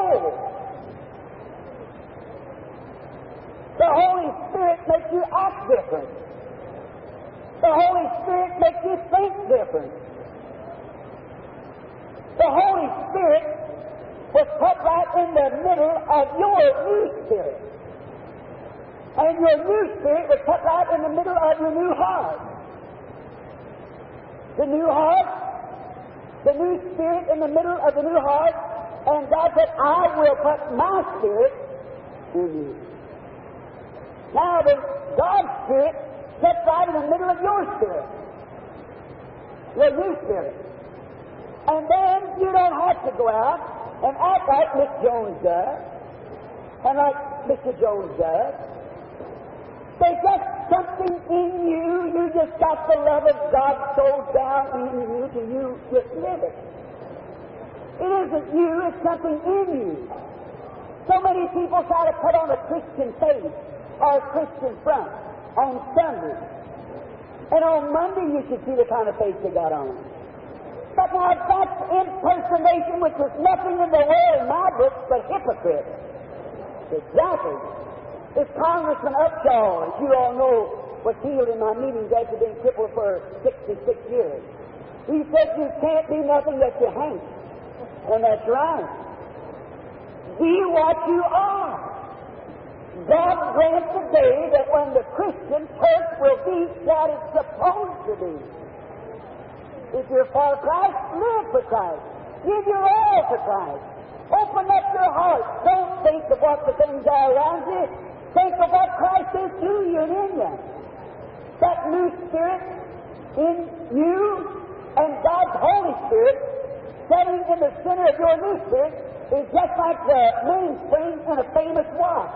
A: The Holy Spirit makes you act different. The Holy Spirit makes you think different. The Holy Spirit was put right in the middle of your new spirit. And your new spirit was put right in the middle of your new heart. The new heart, the new spirit in the middle of the new heart, and God said, I will put my spirit in you. Now, God's spirit sits right in the middle of your spirit, your new spirit. And then you don't have to go out and act like Miss Jones does, and like Mr. Jones does. There's just something in you. You just got the love of God so down in you till you just live it. It isn't you, it's something in you. So many people try to put on a Christian face or a Christian front on Sunday. And on Monday you should see the kind of face they got on. But now that's impersonation, which is nothing in the world in my book but hypocrite. Exactly. This Congressman Upshaw, as you all know, was healed in my meetings after being crippled for 66 years. He said you can't be nothing that you hate. And that's right. Be what you are. God grants the day that when the Christian church will be what it's supposed to be. If you're for Christ, live for Christ. Give your all to Christ. Open up your heart. Don't think of what the things are around you. Think of what Christ is to you and in you. That new spirit in you and God's Holy Spirit setting in the center of your new spirit is just like the mainspring in a famous watch.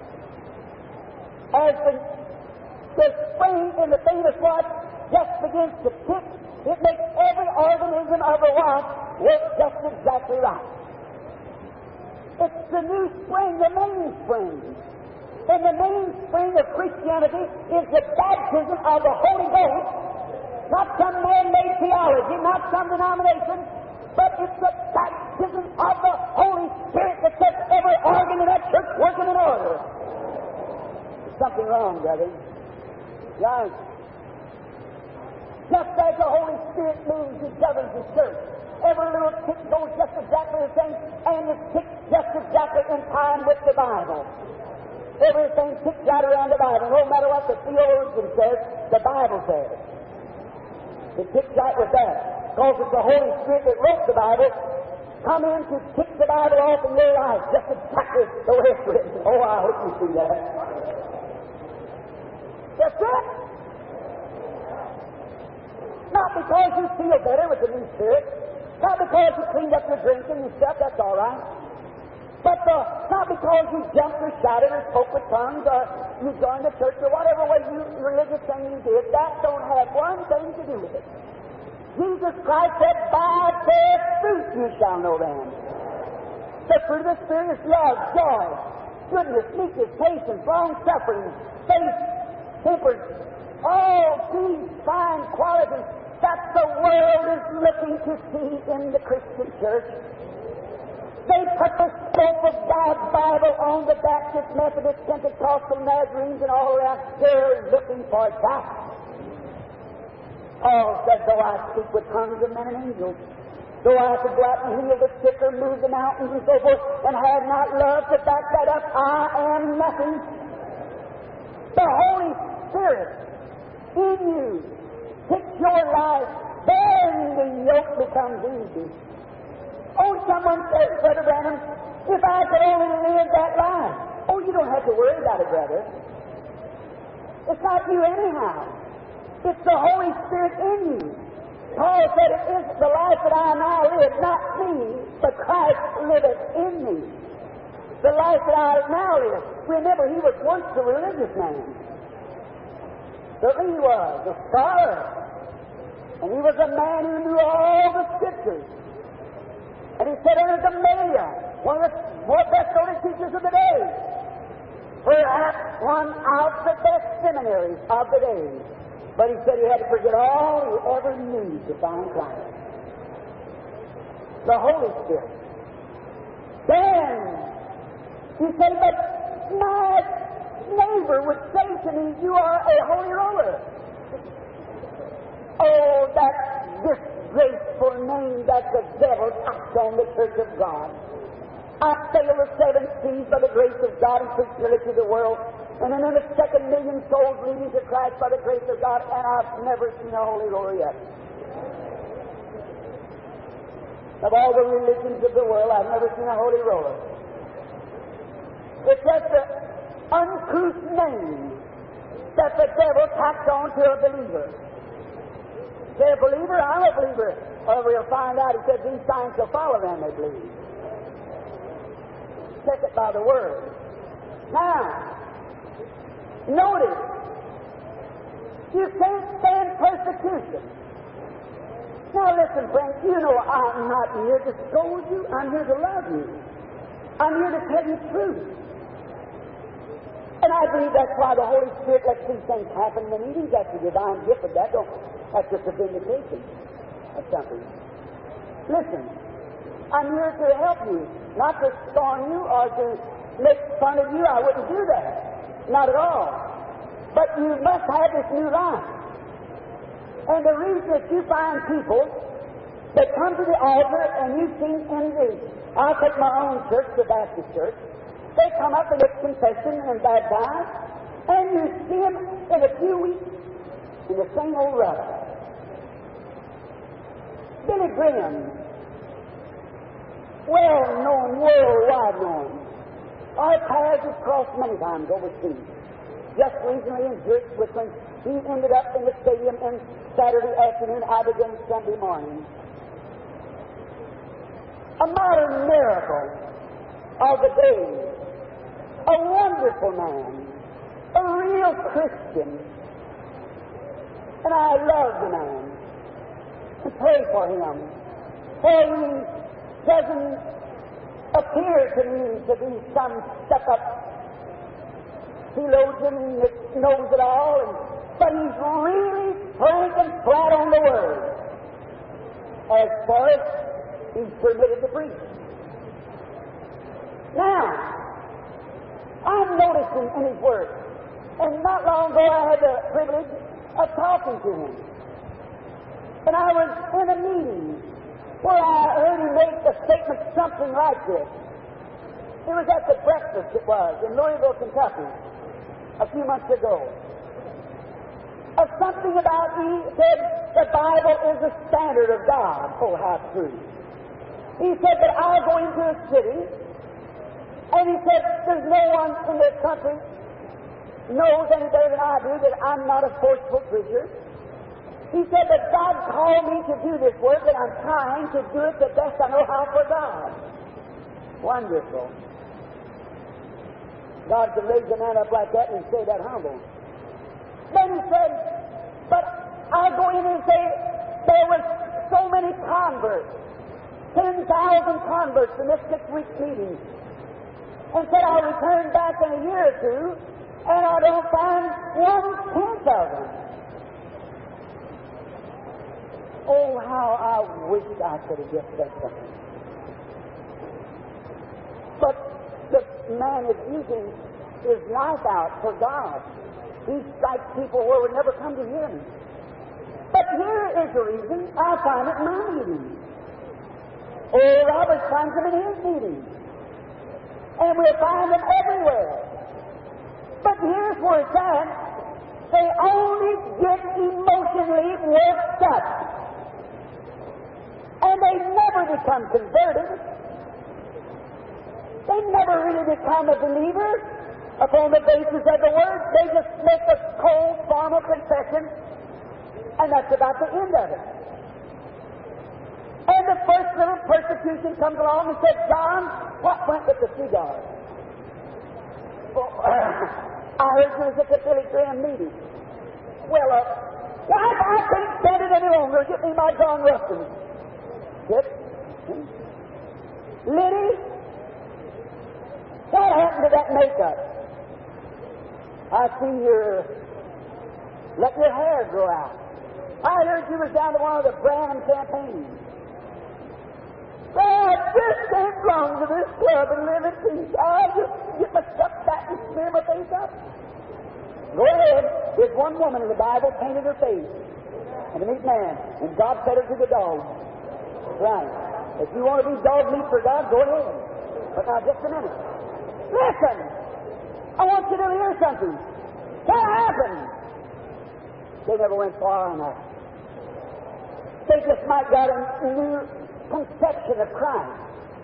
A: As the spring in the famous watch just begins to tick, it makes every organism of the watch work just exactly right. It's the new spring, the mainspring. And the mainspring of Christianity is the baptism of the Holy Ghost, not some man-made theology, not some denomination, but it's the baptism of the Holy Spirit that sets every organ in that church working in order. There's something wrong, brother. Right. Just as the Holy Spirit moves and governs the church, every little tick goes just exactly the same, and it ticks just exactly in time with the Bible. Everything ticks right around the Bible. No matter what the theologian says, the Bible says. It ticks right with that. Because it's the Holy Spirit that wrote the Bible, come in to tick the Bible off in your life, just exactly the way it's written. Oh, I hope you see that. That's it. Not because you feel better with the new Spirit, not because you cleaned up your drinking and stuff, that's all right. But not because you jumped or shouted or spoke with tongues or you joined the church or whatever way religious thing you did, that don't have one thing to do with it. Jesus Christ said, by their fruit you shall know them. The fruit of the Spirit is love, joy, goodness, meekness, patience, long-suffering, faith, temperance, all these fine qualities that the world is looking to see in the Christian church. They put the scope of God's Bible on the Baptist, Methodist, Pentecostal, Nazarenes, and all around. They're looking for that. Paul said, though I speak with tongues of men and angels, Though I could go out and heal the sick or move the mountains and so forth, and had not love to back that up, I am nothing. The Holy Spirit in you takes your life, then the yoke becomes easy. Oh, someone says, Brother Branham, if I could only live that life. Oh, you don't have to worry about it, brother. It's not you anyhow. It's the Holy Spirit in you. Paul said, it is the life that I now live, not me, but Christ liveth in me. The life that I now live. Remember, he was once a religious man. Certainly he was, a scholar. And he was a man who knew all the Scriptures. And he said unto Gamaliel, one of the more best-known teachers of the day, perhaps one of the best seminaries of the day. But he said he had to forget all he ever knew to find Christ. The Holy Spirit. Then, he said, but my neighbor would say to me, you are a holy roller. Oh, that disgraceful name that the devil tacked on the church of God. I sailed the 7 seas by the grace of God and preached nearly to the world. And then in the 2 million souls leading to Christ by the grace of God, and I've never seen a holy roller yet. Of all the religions of the world, I've never seen a holy roller. It's just an uncouth name that the devil tacked on to a believer. Say, a believer? I'm a believer. Well, we'll find out. He said, these signs shall follow them that believe. Check it by the Word. Now, notice, you can't stand persecution. Now listen, friends, you know I'm not here to scold you. I'm here to love you. I'm here to tell you truth. And I believe that's why the Holy Spirit lets these things happen in the meetings. That's a divine gift of that. That's just a vindication of something. Listen, I'm here to help you, not to scorn you or to make fun of you. I wouldn't do that. Not at all. But you must have this new life. And the reason that you find people that come to the altar and you've seen in the, I'll take my own church, the Baptist church, they come up and make confession and baptize, and you see them in a few weeks in the same old rut. Billy Graham, well-known, worldwide known. Our paths have crossed many times overseas. Just recently in Zurich, Switzerland, he ended up in the stadium on Saturday afternoon. I began Sunday morning. A modern miracle of the day. A wonderful man. A real Christian. And I love the man. And pray for him. For he doesn't appear to me to be some stuck-up theologian that knows it all, but he's really frank and flat on the Word as far as he's permitted to preach. Now, I'm noticing in his work, and not long ago I had the privilege of talking to him. And I was in a meeting where I heard him make a statement something like this. It was at the breakfast, it was, in Louisville, Kentucky, a few months ago. Of something about, he said, the Bible is the standard of God. Oh, how true. He said that I'll go into a city, and he said there's no one in this country knows any better than I do that I'm not a forceful preacher. He said that God called me to do this work, and I'm trying to do it the best I know how for God. Wonderful. God could raise a man up like that and stay that humble. Then he said, but I'll go in and say there was so many converts, 10,000 converts in this 6-week meeting. And said I'll return back in a year or two, and I don't find 1/10 of them. Oh, how I wish I could have just said something. But the man is using his life out for God. He strikes people where would never come to hear him. But here is the reason I find it in my meeting. Oral Roberts finds them in his meetings. And we'll find them everywhere. But here's where it's at. They only get emotionally worked up. And they never become converted. They never really become a believer upon the basis of the Word. They just make a cold, formal confession, and that's about the end of it. And the first little persecution comes along and says, John, what went with the cigar? Well, I heard you was at the Billy Graham meeting. Well, I can't stand it any longer. Get me my John Ruskin. Yep. Liddy, what happened to that makeup? I see you let your hair grow out. I heard you was down to one of the Branham campaigns. Well, I just can't belong to this club and live in peace. I'll just get my stuff back and smear my face up. Go ahead. There's one woman in the Bible painted her face. And a neat man. And God fed her to the dogs. Right. If you want to be dog meat for God, go ahead. But now, just a minute. Listen! I want you to hear something. What happened? They never went far enough. They just might got a new conception of Christ.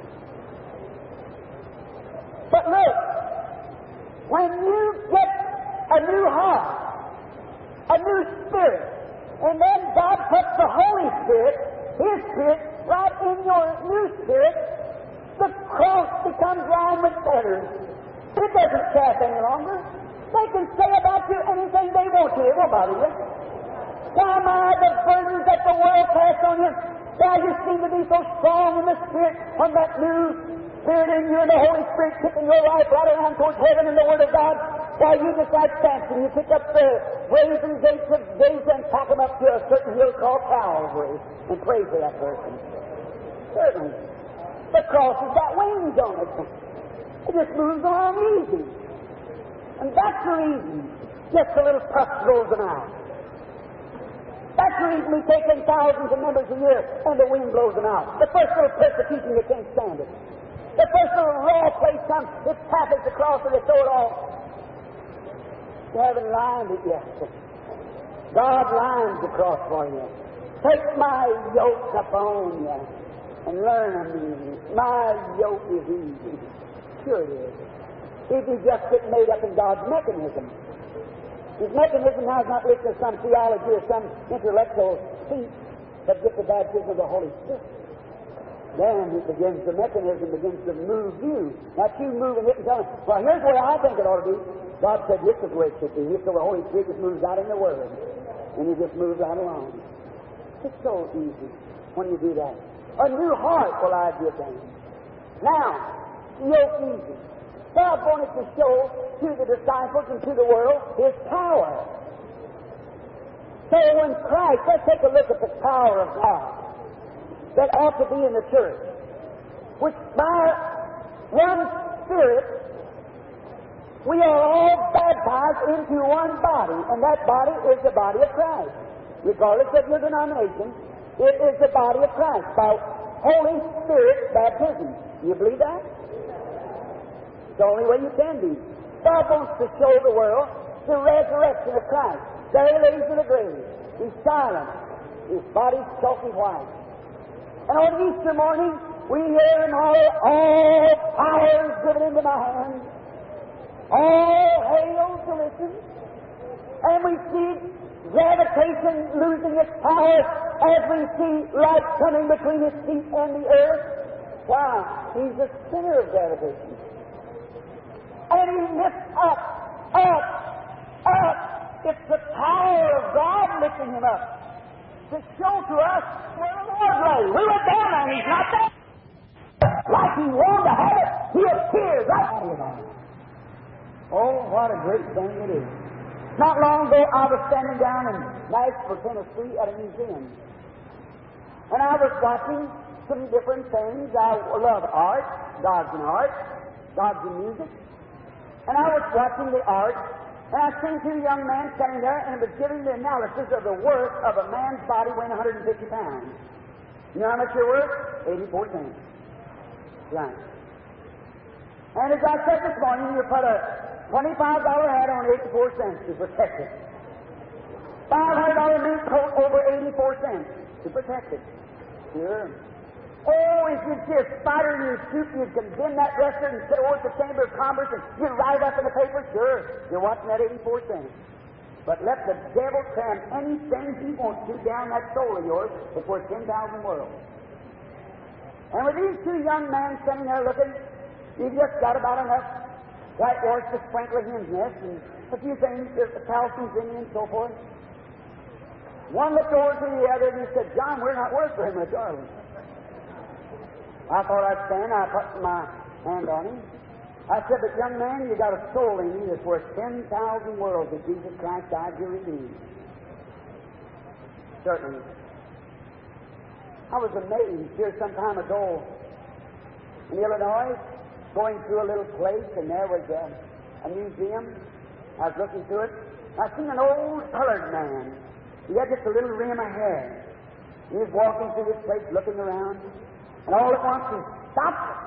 A: But look, when you get a new heart, a new spirit, and then God puts the Holy Spirit, His Spirit, right in your new spirit, the cross becomes round with feathers. It doesn't chaff any longer. They can say about you anything they want to. It won't bother you. Why, my, the burdens that the world casts on you, why you seem to be so strong in the Spirit from that new Spirit in you and the Holy Spirit kicking your life right around towards heaven and the Word of God. Why, you just like Samson, you pick up the brazen gates of Gaza and pack them up to a certain hill called Calvary and pray for that person. Certainly. The cross has got wings on it. It just moves along easy. And that's the reason just a little puff grows them out. That's the reason we take in thousands of members a year and the wind blows them out. The first little persecution, you can't stand it. The first little raw place comes, it tappers the cross and they throw it off. You haven't lined it yet. God lines the cross for you. Take my yoke upon you and learn of me. My yoke is easy. Sure it is. If you just get made up in God's mechanism. His mechanism now is not listening to some theology or some intellectual speech, but get the baptism of the Holy Spirit. Then it begins, the mechanism begins to move you. Not you moving it and telling, well, here's the way I think it ought to be. God said this is the way it should be. So the Holy Spirit just moves out in the Word. And you just move right along. It's so easy when you do that. A new heart will I give them. Now, yoke easy. God wanted to show to the disciples and to the world His power. So when Christ, let's take a look at the power of God that ought to be in the church, which by one Spirit we are all baptized into one body, and that body is the body of Christ. Regardless of your denomination, it is the body of Christ by Holy Spirit baptism. You believe that? The only way you can be. God wants to show the world the resurrection of Christ. There He lays in the grave. He's silent. His body's chalky white. And on Easter morning, we hear Him all power is given into my hands. All hail to listen. And we see gravitation losing its power as we see light coming between His feet and the earth. Why? He's the center of gravitation. And He lifts up. It's the power of God lifting Him up to show to us where the Lord lay. We went down and He's not there. Like He wanted to have it, He appears right there. Oh, what a great thing it is. Not long ago, I was standing down in Nashville, Tennessee at a museum. And I was watching some different things. I love art, gods and art, gods and music. And I was watching the art, and I seen two young men standing there, and it was giving the analysis of the work of a man's body weighing 150 pounds. You know how much you're worth? 84 cents. Right. And as I said this morning, you put a $25 hat on 84 cents to protect it. $500 mink coat over 84 cents to protect it. Sure. Oh, if you'd see a spider in your suit, you'd condemn that wrestler and sit over at the Chamber of Commerce and you'd write up in the paper, sure, you're watching that 84 cents. But let the devil cram anything he wants to down that soul of yours before 10,000 worlds. And with these two young men sitting there looking, you've just got about enough whitewash to sprinkle a hen's nest and a few things, the calcium's in you and so forth. One looked over to the other and he said, John, we're not worth very much, are we? I thought I'd stand. I put my hand on him. I said, but young man, you got a soul in you that's worth 10,000 worlds that Jesus Christ died to redeem. Certainly. I was amazed here some time ago in Illinois, going through a little place, and there was a museum. I was looking through it. I seen an old colored man. He had just a little rim of hair. He was walking through this place, looking around, and all at once he stopped.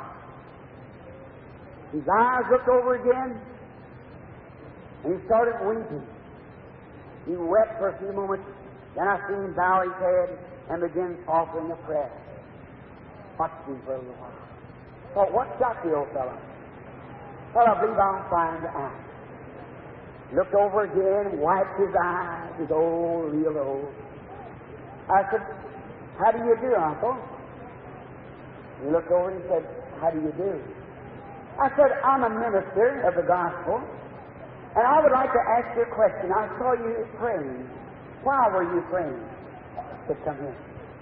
A: His eyes looked over again, and he started weeping. He wept for a few moments. Then I seen him bow his head and begin offering a prayer. Watched him for a little while. Thought, what shot the old fellow? Well, I believe I'll find out. Looked over again and wiped his eyes, his old, real old. I said, how do you do, Uncle? He looked over and he said, how do you do? I said, I'm a minister of the gospel, and I would like to ask you a question. I saw you praying. Why were you praying? I said, come here.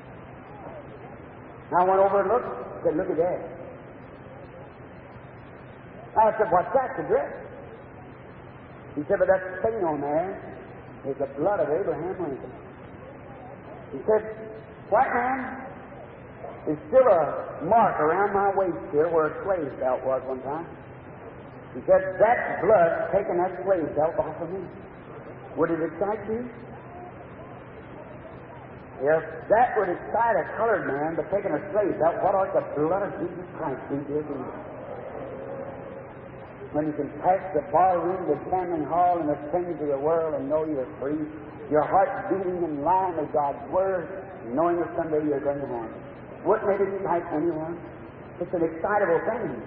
A: I went over and looked. I said, look at that. I said, what's that, the dress? He said, but that stain on there is the blood of Abraham Lincoln. He said, white man, there's still a mark around my waist here where a slave belt was one time. He said, that blood taking that slave belt off of me. Would it excite you? If that would excite a colored man, but taking a slave belt, what ought the blood of Jesus Christ do to you? When you can pass the barroom, the gambling hall, and the things of the world and know you're free, your heart beating in line with God's Word, knowing that someday you're going to have it. Wouldn't it excite anyone? It's an excitable thing.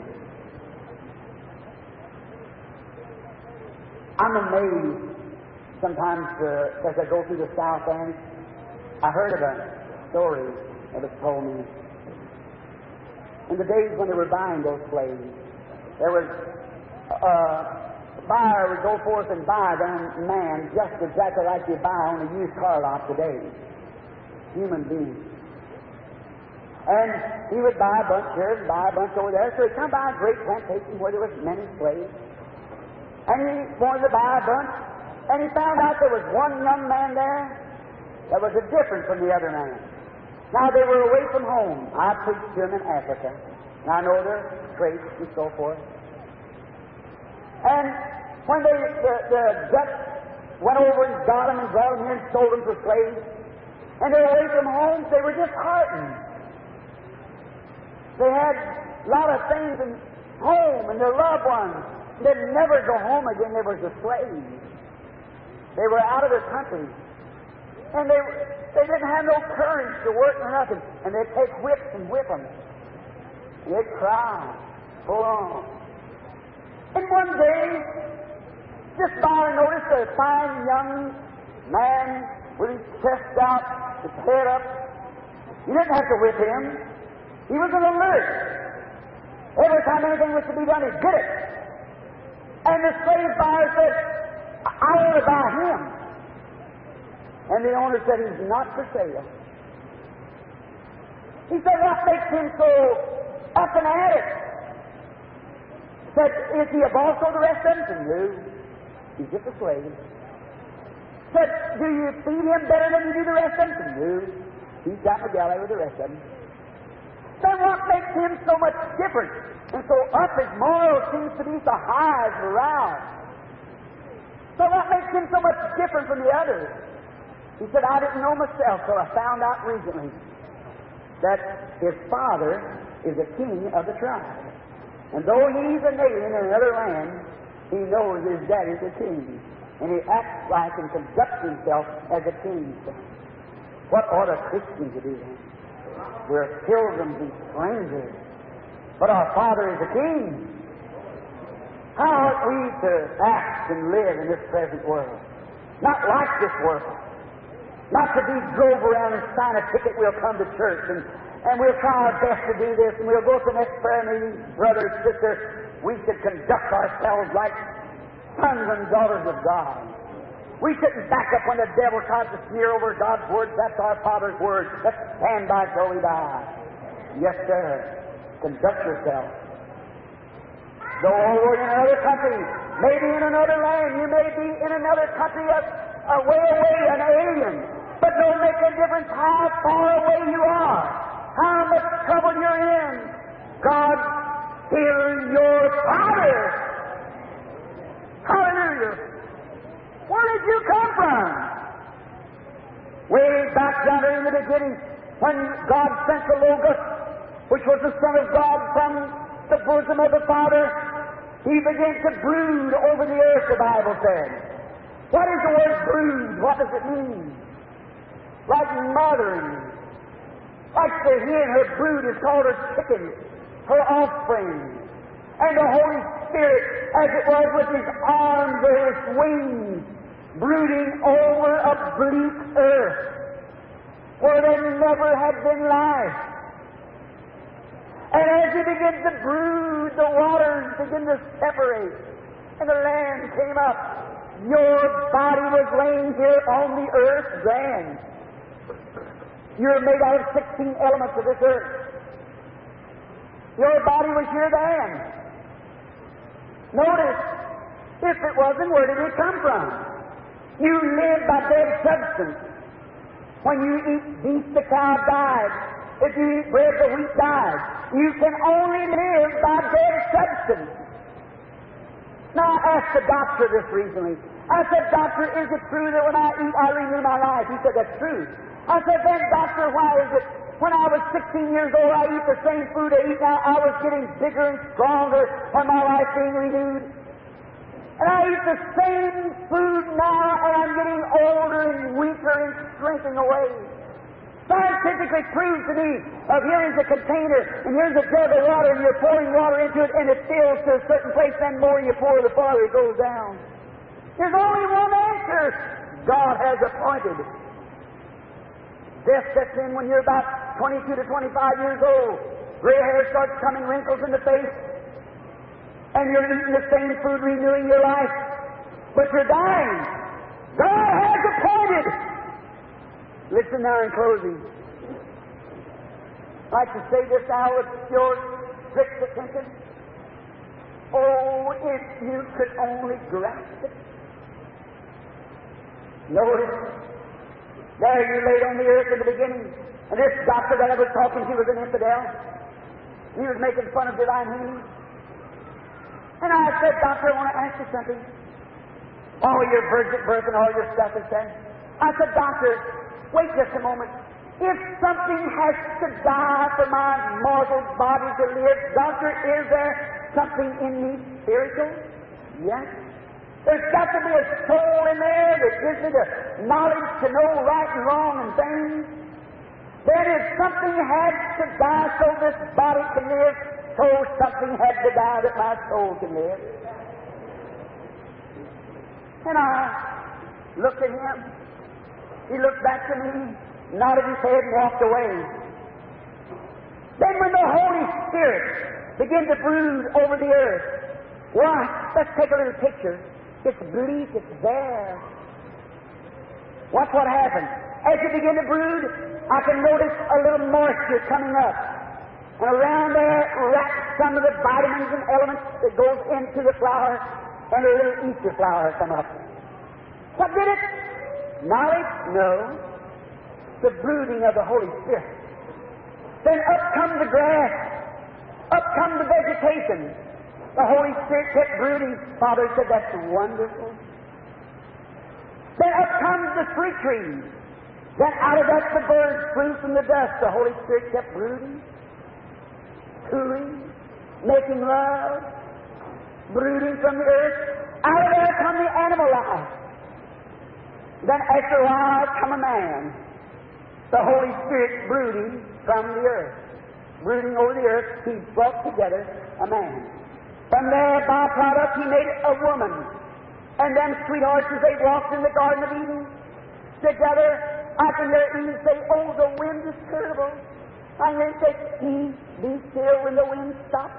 A: I'm amazed sometimes as I go through the South End. I heard of a story that was told me. In the days when they were buying those slaves, there was a buyer would go forth and buy them man just exactly like you buy on a used car lot today. Human beings. And he would buy a bunch here and buy a bunch over there. So he'd come by a great plantation where there was many slaves. And he wanted to buy a bunch. And he found out there was one young man there that was a different from the other man. Now they were away from home. I preached to them in Africa. And I know their traits and so forth. And when the Dutch went over and got them and brought them here and sold them for slaves, and they were away from home, they were disheartened. They had a lot of things at home and their loved ones. They'd never go home again. They were the slaves. They were out of their country. And they didn't have no courage to work or nothing. And they'd take whips and whip them. And they'd cry. Pull on. And one day, this buyer noticed a fine young man with his chest out, his head up. You didn't have to whip him. He was an alert. Every time anything was to be done, he did it. And the slave buyer said, I want to buy him. And the owner said, he's not for sale. He said, what makes him so up and at it? Said, is he a boss of the rest of them? Said, no. He's just a slave. Said, do you feed him better than you do the rest of them? Said, no. He's got the galley with the rest of them. Then what makes him so much different and so up his morals seems to be so high as around? So what makes him so much different from the others? He said, I didn't know myself till I found out recently. that his father is a king of the tribe. And though he's an alien in another land, he knows his daddy's a king. And he acts like and conducts himself as a king. What ought a Christian to do then? We're pilgrims and strangers, but our Father is a king. How ought we to act and live in this present world? Not like this world. Not to be drove around and sign a ticket, we'll come to church and we'll try our best to do this and we'll go to the next prayer meeting. Brother, sister, we should conduct ourselves like sons and daughters of God. We shouldn't back up when the devil tries to smear over God's Word. That's our Father's Word. Let's stand by till we die. Yes, sir. Conduct yourself. Though we're in another country, maybe in another land, you may be in another country away, an alien. But don't make a difference how far away you are, how much trouble you're in. God still your Father. Hallelujah. Where did you come from? Way back yonder in the beginning, when God sent the Logos, which was the Son of God from the bosom of the Father, He began to brood over the earth, the Bible says. What is the word brood? What does it mean? Like mothering. Like the hen, her brood is called her chicken, her offspring. And the Holy Spirit, as it was with His arms or His wings, brooding over a bleak earth where there never had been life. And as He began to brood, the waters began to separate, and the land came up. Your body was laying here on the earth then. You're made out of 16 elements of this earth. Your body was here then. Notice, if it wasn't, where did it come from? You live by dead substance. When you eat beef, the cow died. If you eat bread, the wheat died. You can only live by dead substance. Now, I asked the doctor this recently. I said, Doctor, is it true that when I eat, I renew my life? He said, that's true. I said, then, Doctor, why is it when I was 16 years old, I eat the same food I eat now, I was getting bigger and stronger when my life being renewed? And I eat the same food now, and I'm getting older and weaker and shrinking away. Scientifically proved to me of here's a container, and here's a jug of water, and you're pouring water into it, and it fills to a certain place, then the more you pour, the farther it goes down. There's only one answer God has appointed. Death sets in when you're about 22 to 25 years old. Gray hair starts coming, wrinkles in the face, and you're eating the same food, renewing your life, but you're dying. God has appointed. Listen now in closing. I'd like to say this now with your strict attention. Oh, if you could only grasp it. Notice, there you laid on the earth in the beginning, and this doctor that I was talking to was an infidel. He was making fun of divine healing. And I said, Doctor, I want to ask you something. All your virgin birth and all your stuff is said. I said, Doctor, wait just a moment. If something has to die for my mortal body to live, Doctor, is there something in me spiritual? Yes. There's got to be a soul in there that gives me the knowledge to know right and wrong and things. Then if something had to die so this body can live, so something had to die that my soul can live. And I looked at him. He looked back to me, nodded his head, and walked away. Then when the Holy Spirit began to brood over the earth, why, let's take a little picture. It's bleak, it's bare. Watch what happens. As you begin to brood, I can notice a little moisture coming up. And around there wraps some of the vitamins and elements that goes into the flower, and a little Easter flower come up. What did it? Knowledge? No. The brooding of the Holy Spirit. Then up comes the grass. Up comes the vegetation. The Holy Spirit kept brooding. Father said, that's wonderful. Then up comes the fruit trees. Then out of that the birds flew from the dust. The Holy Spirit kept brooding, cooing, making love, brooding from the earth. Out of there come the animal life. Then after a while come a man. The Holy Spirit brooding from the earth. Brooding over the earth, He brought together a man. From there, byproduct, He made a woman. And them sweethearts, as they walked in the Garden of Eden together, I can hear Eve say, "Oh, the wind is terrible." I hear Him say, "Eve, be still when the wind stops."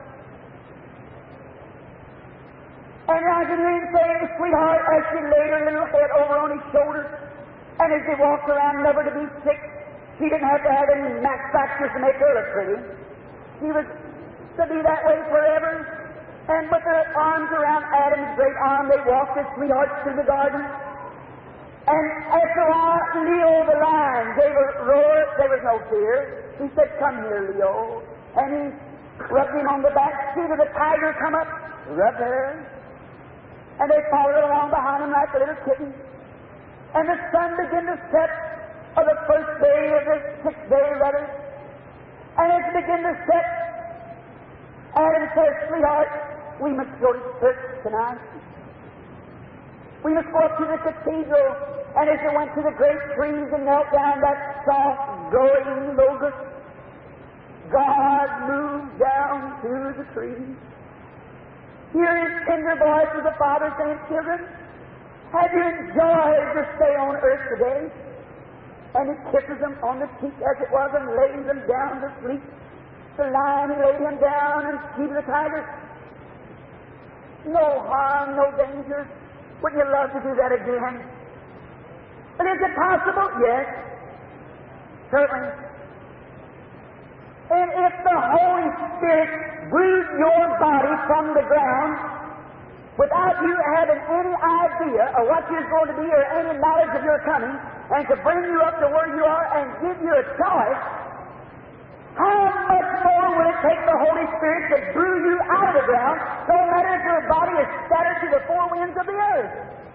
A: And I can hear Him say, "Sweetheart," as she laid her little head over on His shoulder, and as they walked around never to be sick, she didn't have to have any manufacturers to make her look pretty. She was to be that way forever. And with their arms around Adam's great arm, they walked as sweethearts through the garden. And after a while, Leo the lion gave a roar. There was no fear. He said, "Come here, Leo." And he rubbed him on the back. See the tiger come up, rubbed her. And they followed along behind him like a little kitten. And the sun began to set of the first day of the 6th day, rather. And as it began to set, Adam says, "Sweetheart, we must go to church tonight. We must go up to the cathedral." And as they went to the great trees and knelt down that soft, glowing locust, God moved down through the trees. Hear His tender voice of the Father saying, "Children, have you enjoyed your stay on earth today?" And He kisses them on the cheek as it was and lays them down to sleep. The lion, He laid him down, and Steve the tiger. No harm, no danger. Wouldn't you love to do that again? But is it possible? Yes. Certainly. And if the Holy Spirit brewed your body from the ground without you having any idea of what you're going to be or any knowledge of your coming, and to bring you up to where you are and give you a choice, how much more will it take the Holy Spirit to brew you out of the ground, no matter if your body is scattered to the four winds of the earth?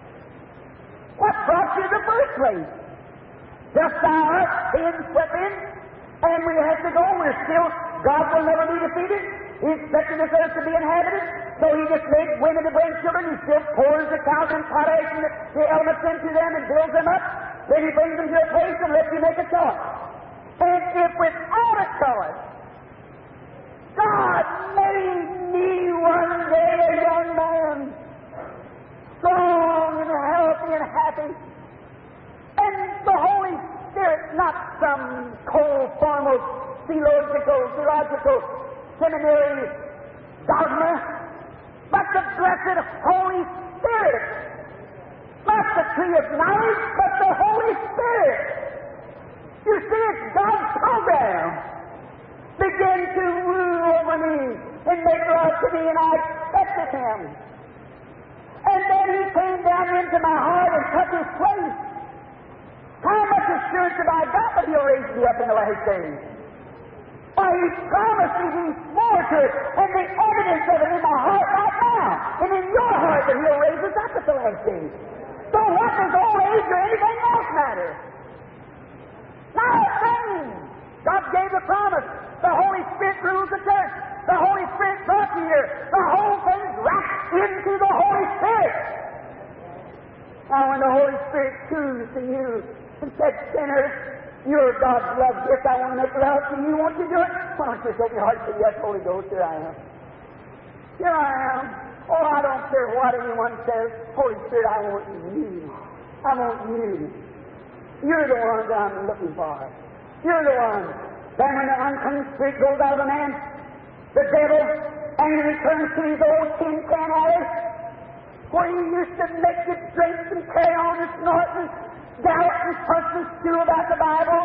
A: What brought you in the first place? Just our sin swept in, and we have to go. We're still, God will never be defeated. He expected this earth to be inhabited, so He just made women to bring children. He still pours the calcium, potash, and the elements into them and builds them up. Then He brings them to a place and lets you make a choice. And if without a choice, God made me one day a young man, strong and healthy and happy, and the Holy Spirit, not some cold, formal, theological, seminary dogma, but the blessed Holy Spirit. Not the tree of knowledge, but the Holy Spirit. You see, it's God's program. Begin to rule over me and make love to me, and I accepted Him. And then He came down into my heart and took His place. How much assurance have I got that He'll raise me up in the last days? Why, He promised me, He swore to it, and the evidence of it in my heart right now, and in your heart, that He'll raise us up at the last days. So what does old age or anything else matter? Not a thing. God gave the promise. The Holy Spirit rules the church. The Holy Spirit brought you here. The whole thing's wrapped into the Holy Spirit. Now, when the Holy Spirit comes to you and said, "Sinner, you're God's love gift. I want to make love to you. Won't you do it?" Why don't you just open your heart and say, "Yes, Holy Ghost, here I am. Here I am. Oh, I don't care what anyone says. Holy Spirit, I want you. I want you. You're the one that I'm looking for. You're the one." Then when the unclean spirit goes out of a man, the devil, and he returns to his old tin can alley, where he used to make you drink and carry on and snort and gallop and fuss and stew about the Bible.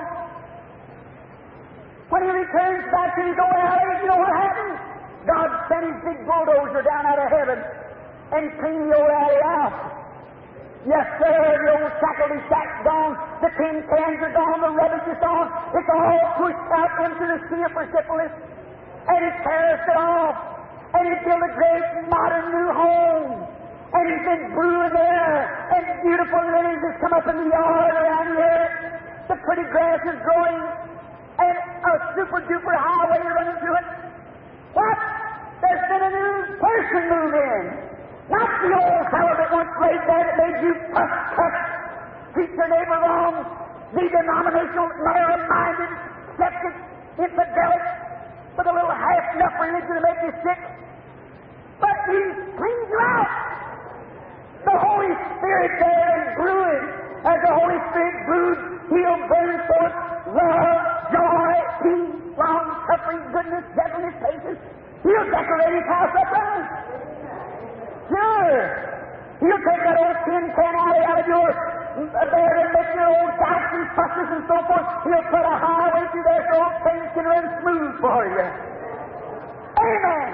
A: When he returns back to his old alley, you know what happens? God sent His big bulldozer down out of heaven and cleaned the old alley out. Yes, sir, the old shackly shack's gone, the tin cans are gone, the rubbish is gone. It's all pushed out into the sea of Persepolis, and He tears it off, and He built a great modern new home. And He's been brewing there, and beautiful lilies has come up in the yard around here. The pretty grass is growing and a super-duper highway running through it. What? There's been a new person move in. Not the old fellow that once laid there that made you cuss, treat your neighbor wrong, the denominational, narrow-minded, septic, infidelic, with a little half-enough religion to make you sick. But He cleans you out. The Holy Spirit there is brewing. As the Holy Spirit brews, He'll bring forth love, joy, peace, long-suffering, goodness, gentleness, patience. He'll decorate His house up right. Sure. He'll take that old tin can out of your bed and make your old doubts and fusses and so forth. He'll put a highway through there so things can run smooth for you. Amen.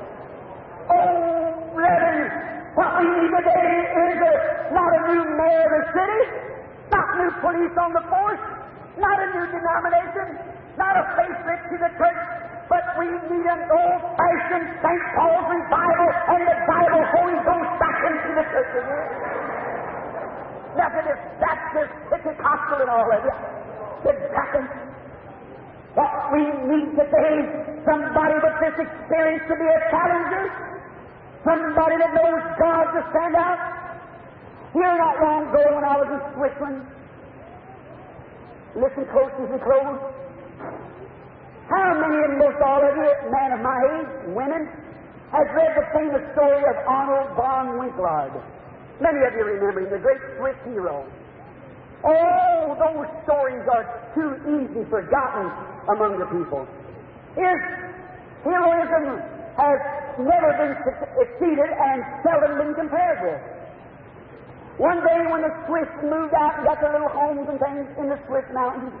A: Oh, brethren, what we need today is not a new mayor of the city, not new police on the force, not a new denomination, not a facelift to the church, but we need an old-fashioned St. Paul's revival and the Bible Holy Ghost back into the church again. Methodist, Baptist, Pentecostal, and all of it. Exactly. What we need today is somebody with this experience to be a challenger, somebody that knows God to stand out. Here not long ago when I was in Switzerland, listen close as we close. How many and most all of you, men of my age, women, has read the famous story of Arnold von Winkelried? Many of you remember him, the great Swiss hero. Oh, those stories are too easily forgotten among the people. His heroism has never been exceeded and seldom been compared with. One day when the Swiss moved out and got their little homes and things in the Swiss mountains,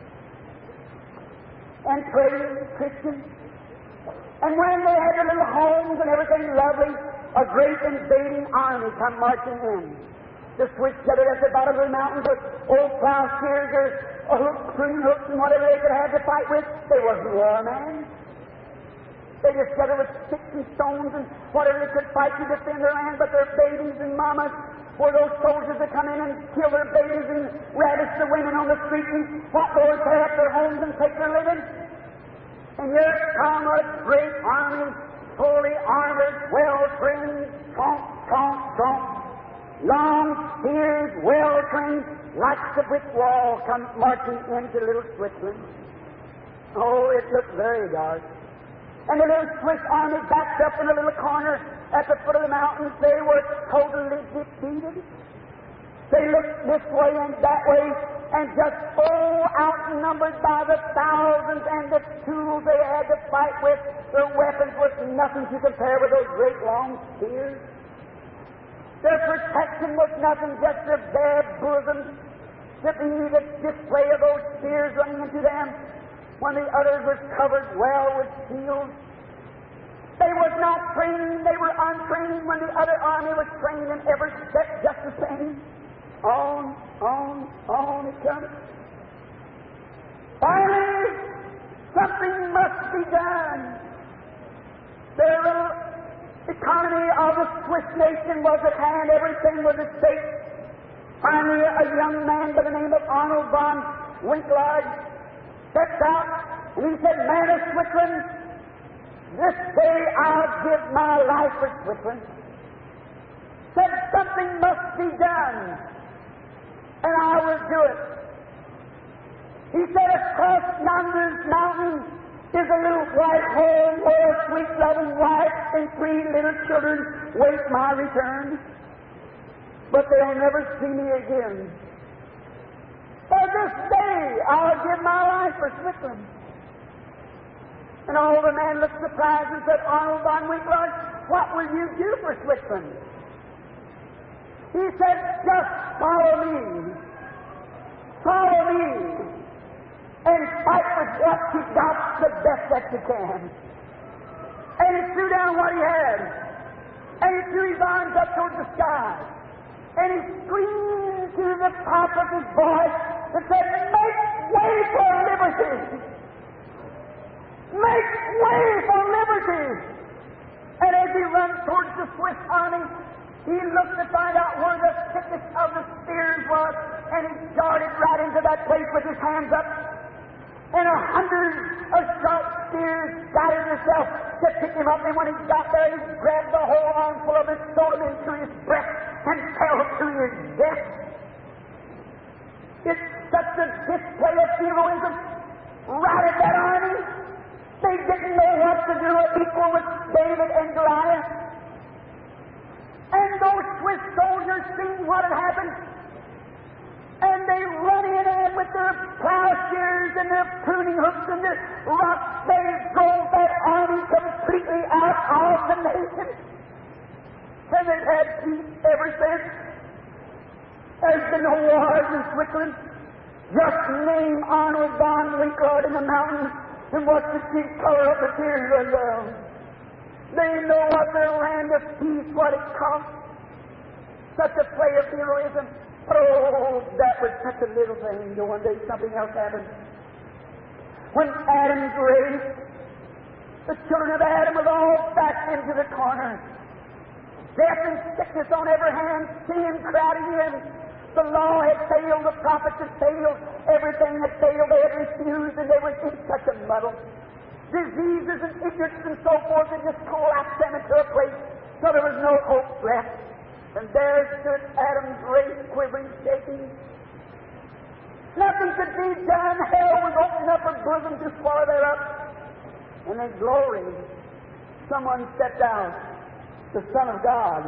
A: and prayed, Christians. And when they had their little homes and everything lovely, a great invading army come marching in. The Swiss gathered at the bottom of the mountains with old plowshares or pruning hooks and whatever they could have to fight with. They wasn't war men. They just gathered with sticks and stones and whatever they could fight to defend their land, but their babies and mamas were those soldiers that come in and kill their babies and ravish the women on the street and what lords tear up their homes and take their living. And here come a great army, fully armored, well-trained, tromp, long spears, well-trained, like the brick wall, come marching into little Switzerland. Oh, it looked very dark. And the little Swiss army backed up in a little corner at the foot of the mountains. They were totally defeated. They looked this way and that way, and just outnumbered by the thousands, and the tools they had to fight with, their weapons was nothing to compare with those great long spears. Their protection was nothing, just their bare bosoms, the display of those spears running into them, when the others were covered well with shields. They was not trained, they were untrained, when the other army was trained in every step just the same. On it comes. Finally, something must be done. The little economy of the Swiss nation was at hand, everything was at stake. Finally, a young man by the name of Arnold von Winkelried stepped out, and he said, "Man of Switzerland, this day I'll give my life for Switzerland." Said, "Something must be done, and I will do it." He said, "Across yonder mountain is a little white home where a sweet, loving wife and 3 little children wait my return, but they'll never see me again. For this day I'll give my life for Switzerland." And all the man looked surprised and said, "Arnold von Winkelried, what will you do for Switzerland?" He said, "Just follow me. Follow me. And fight with what you got the best that you can." And he threw down what he had. And he threw his arms up toward the sky. And he screamed to the top of his voice and said, "Make way for liberty! Make way for liberty!" And as he ran towards the Swiss army, he looked to find out where the thickest of the spears was, and he darted right into that place with his his hands up, and 100 of sharp spears guided himself to pick him up. And when he got there, he grabbed the whole armful of it, threw him into his breast, and fell to his death. It's such a display of heroism. Right at that army, they didn't know what to do equal with David and Goliath. And those Swiss soldiers seen what had happened, and they run in and with their plowshares and their pruning hooks and their rocks, they drove that army completely out of the nation. And they've had peace ever since. There's been no wars in Switzerland. Just name Arnold von Winkelried in the mountains and watch the cheap color of the tears run down. They know what their land of peace, what it cost. Such a play of heroism. Oh, that was such a little thing. One day something else happened. When Adam's race, the children of Adam was all backed into the corner. Death and sickness on every hand, sin crowding in. The law had failed, the prophets had failed, everything had failed, they had refused, and they were in such a muddle. Diseases and ignorance and so forth had just collapsed them into a place so there was no hope left. And there stood Adam's race, quivering, shaking. Nothing could be done. Hell was opening up her bosom to swallow them up. And in glory, someone stepped out, the Son of God.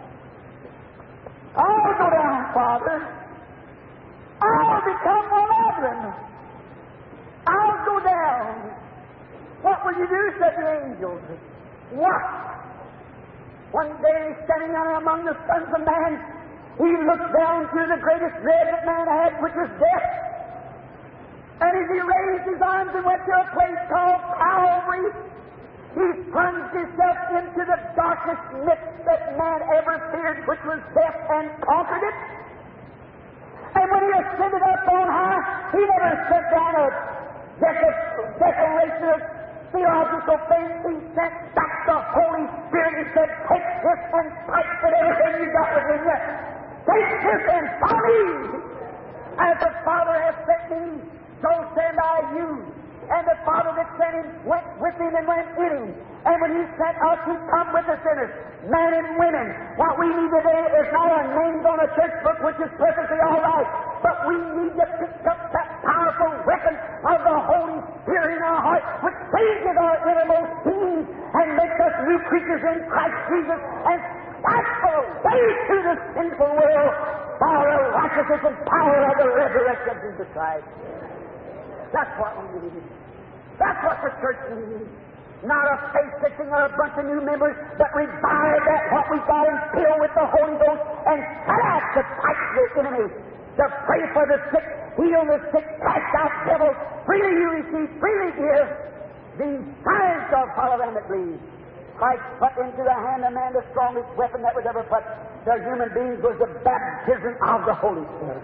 A: I'll go down, Father. I'll become one of them. I'll go down. What will you do, said the angels? What? One day, standing out among the sons of man, he looked down to the greatest dread that man had, which was death. And as he raised his arms and went to a place called Calvary, he plunged himself into the darkest midst that man ever feared, which was death, and conquered it. And when he ascended up on high, he never set down a declaration of theological faith. He sent back the Holy Spirit and said, take this and fight with everything you got within you. Take this and follow me. As the Father has sent me, so send I you. And the Father that sent him went with him and went in him. And when he sent us, he come with the sinners, men and women. What we need today is not our names on a church book, which is perfectly all right, but we need to pick up that powerful weapon of the Holy Spirit in our heart, which changes our innermost being and makes us new creatures in Christ Jesus, and that's the way to the sinful world by the righteousness and power of the resurrection of Jesus Christ. That's what we need. That's what the church needs. Not a face-fixing or a bunch of new members, but revive that what we got and fill with the Holy Ghost and set out to fight the enemy, to pray for the sick, heal the sick, cast out devils. Freely you receive, freely give. These signs shall follow them that believe. Christ put into the hand of man the strongest weapon that was ever put to human beings was the baptism of the Holy Spirit.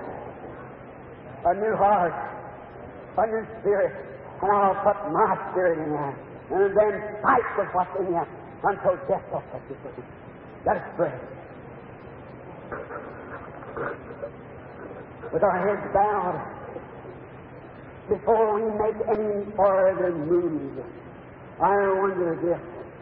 A: A new heart, a new spirit, and I'll put my spirit in you, and then fight with what's in you until death shall set you free. Let us pray. With our heads bowed, before we make any further move, I wonder this.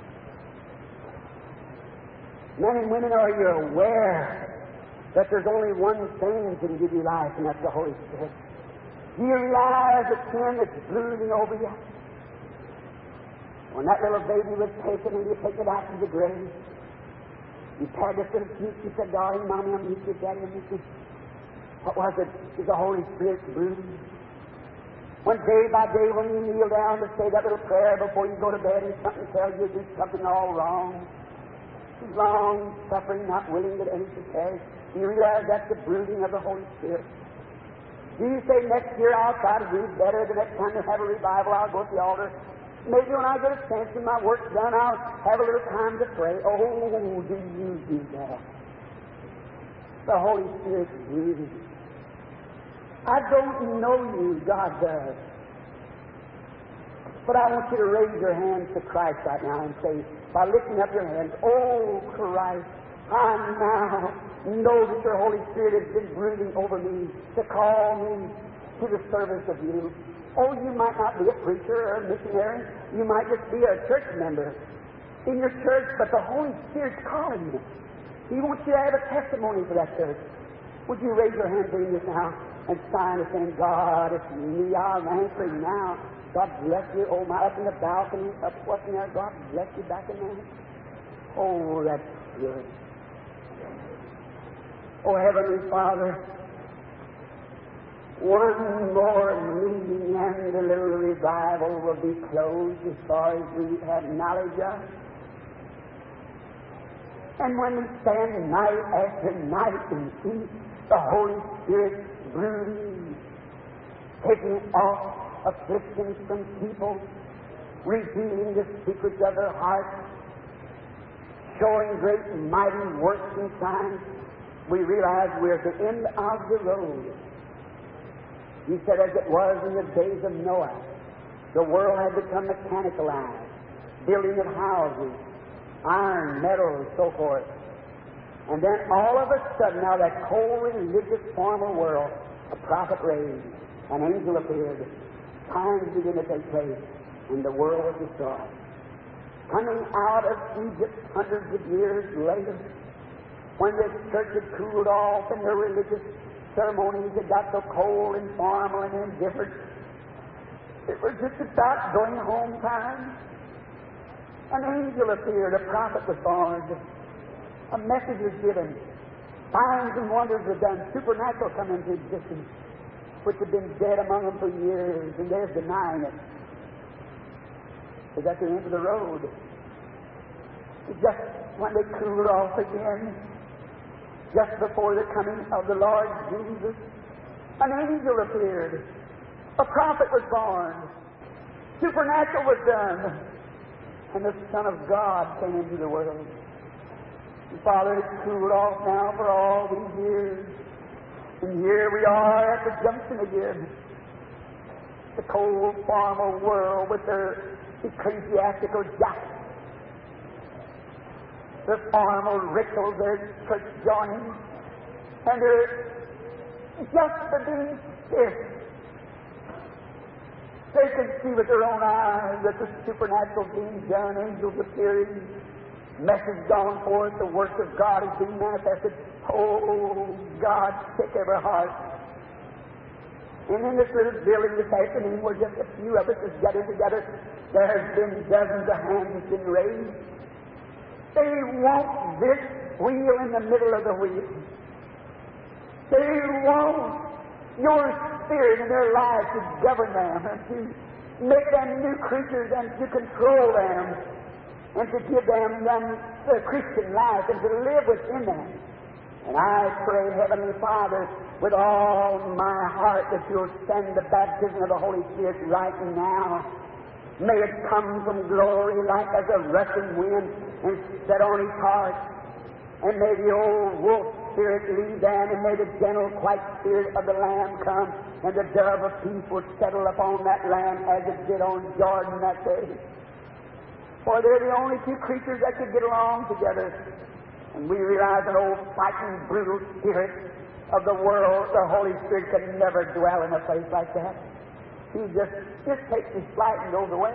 A: Men and women, are you aware that there's only one thing that can give you life, and that's the Holy Spirit? Do you realize the sin that's brooding over you? When that little baby was taken and you take it out to the grave, you patted it to the feet, you said, darling, Mommy, I'll meet you, Daddy, I'll meet you. What was it? Is the Holy Spirit brooding? When day by day when you kneel down to say that little prayer before you go to bed and something tells you to do something all wrong, long suffering, not willing that any should perish, do you realize that's the brooding of the Holy Spirit? Do you say, next year I'll try to do better, the next time they have a revival I'll go to the altar? Maybe when I get a chance and my work's done I'll have a little time to pray. Oh, do you do that? The Holy Spirit's brooding. I don't know you, God does. But I want you to raise your hands to Christ right now and say, by lifting up your hands, oh Christ, I now know that your Holy Spirit has been brooding over me to call me to the service of you. Oh, you might not be a preacher or a missionary. You might just be a church member in your church, but the Holy Spirit's calling you. He wants you to have a testimony for that church. Would you raise your hand in this now and sign it saying, God, it's me, I'm answering now. God bless you. Oh, my, up in the balcony, up what's in there, God bless you back in there. Oh, that's good. Oh, Heavenly Father, one more meeting and the little revival will be closed as far as we have knowledge of. And when we stand night after night and see the Holy Spirit brooding, taking off afflictions from people, revealing the secrets of their hearts, showing great and mighty works and signs, we realize we're at the end of the road. He said, as it was in the days of Noah, the world had become mechanicalized, building of houses, iron, metal, and so forth. And then all of a sudden, now that cold, religious, formal world, a prophet raised, an angel appeared, times began to take place, and the world was destroyed. Coming out of Egypt hundreds of years later, when the church had cooled off and their religious ceremonies had got so cold and formal and indifferent, it was just about going home time. An angel appeared, a prophet was born, a message was given, signs and wonders were done, supernatural come into existence, which had been dead among them for years, and they're denying it. It's at the end of the road. Just when they cooled off again, just before the coming of the Lord Jesus, an angel appeared. A prophet was born. Supernatural was done. And the Son of God came into the world. And Father, it's cooled off now for all these years. And here we are at the junction again. The cold, formal world with their ecclesiastical jacks, the formal rituals, their church joining, and their just the being stiff. They can see with their own eyes that the supernatural being done, angels appearing, message gone forth, the work of God is being manifested. Oh, God, take every heart. And in this little building this afternoon, where just a few of us is gathered together, there has been dozens of hands that's been raised. They want this wheel in the middle of the wheel. They want your Spirit in their lives to govern them and to make them new creatures and to control them and to give them the Christian life and to live within them. And I pray, Heavenly Father, with all my heart that you'll send the baptism of the Holy Spirit right now. May it come from glory like as a rushing wind and set on his heart. And may the old wolf spirit lead them, and may the gentle, quiet spirit of the Lamb come, and the dove of peace will settle upon that land as it did on Jordan that day. For they're the only two creatures that could get along together. And we realize an old fighting, brutal spirit of the world, the Holy Spirit, can never dwell in a place like that. He just takes his flight and goes away.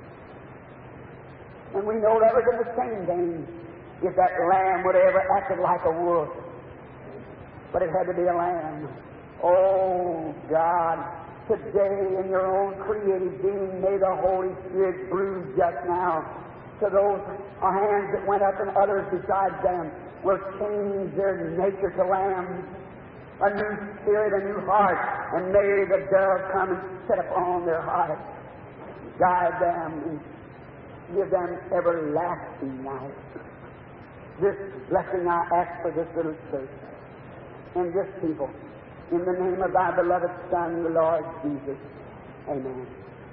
A: And we know that was in the same vein if that lamb would have ever acted like a wolf. But it had to be a lamb. Oh, God, today in your own creative being, may the Holy Spirit brood just now to those hands that went up and others besides them will change their nature to lambs. A new spirit, a new heart, and may the dove come and sit upon their heart, guide them, and give them everlasting life. This blessing I ask for this little church and this people, in the name of thy beloved Son, the Lord Jesus. Amen.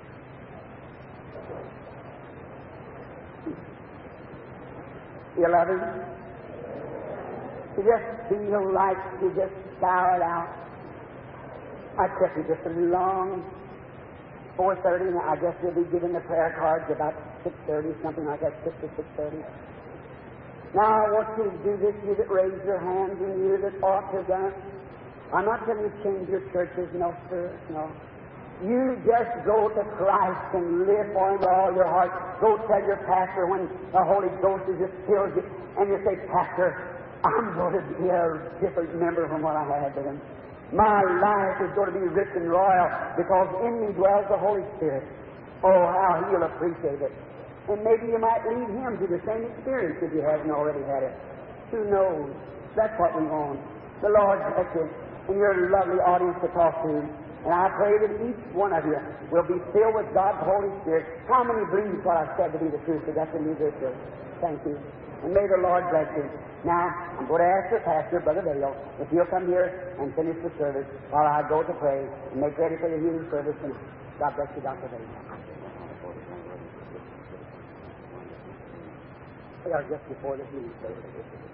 A: Beloved, you just feel like you just bow it out. I kept you just a long 4:30, and I guess we'll be giving the prayer cards about 6:30, something like that, 6 to 6:30. Now I want you to do this, you that raise your hands and you that ought to done. I'm not telling you to change your churches, no, sir, no. You just go to Christ and live for Him with all your heart. Go tell your pastor when the Holy Ghost is just fills you, and you say, Pastor, I'm going to be a different member from what I had been. My life is going to be rich and royal because in me dwells the Holy Spirit. Oh, how He'll appreciate it. And maybe you might lead him to the same experience if you haven't already had it. Who knows? That's what we want. The Lord bless you and your lovely audience to talk to. And I pray that each one of you will be filled with God's Holy Spirit. How many believe what I've said to be the truth? So that's in you this year. Thank you. And may the Lord bless you. Now, I'm going to ask the pastor, Brother Dale, if he'll come here and finish the service while I go to pray and make ready for the healing service. And God bless you, Dr. Dale. We are just before the healing service.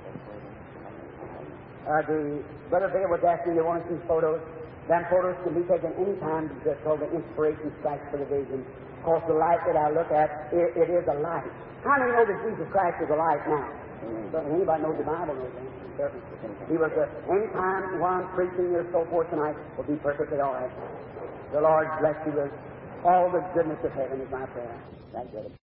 A: Brother Dale was asking you want to see photos. Them photos can be taken any time because called the inspiration strikes for the vision. Of course, the light that I look at, it is a light. How many know that Jesus Christ is a light now? But anybody knows the Bible knows that. He was any time while I'm preaching or so forth tonight will be perfectly all right. The Lord bless you with all the goodness of heaven is my prayer. That's good.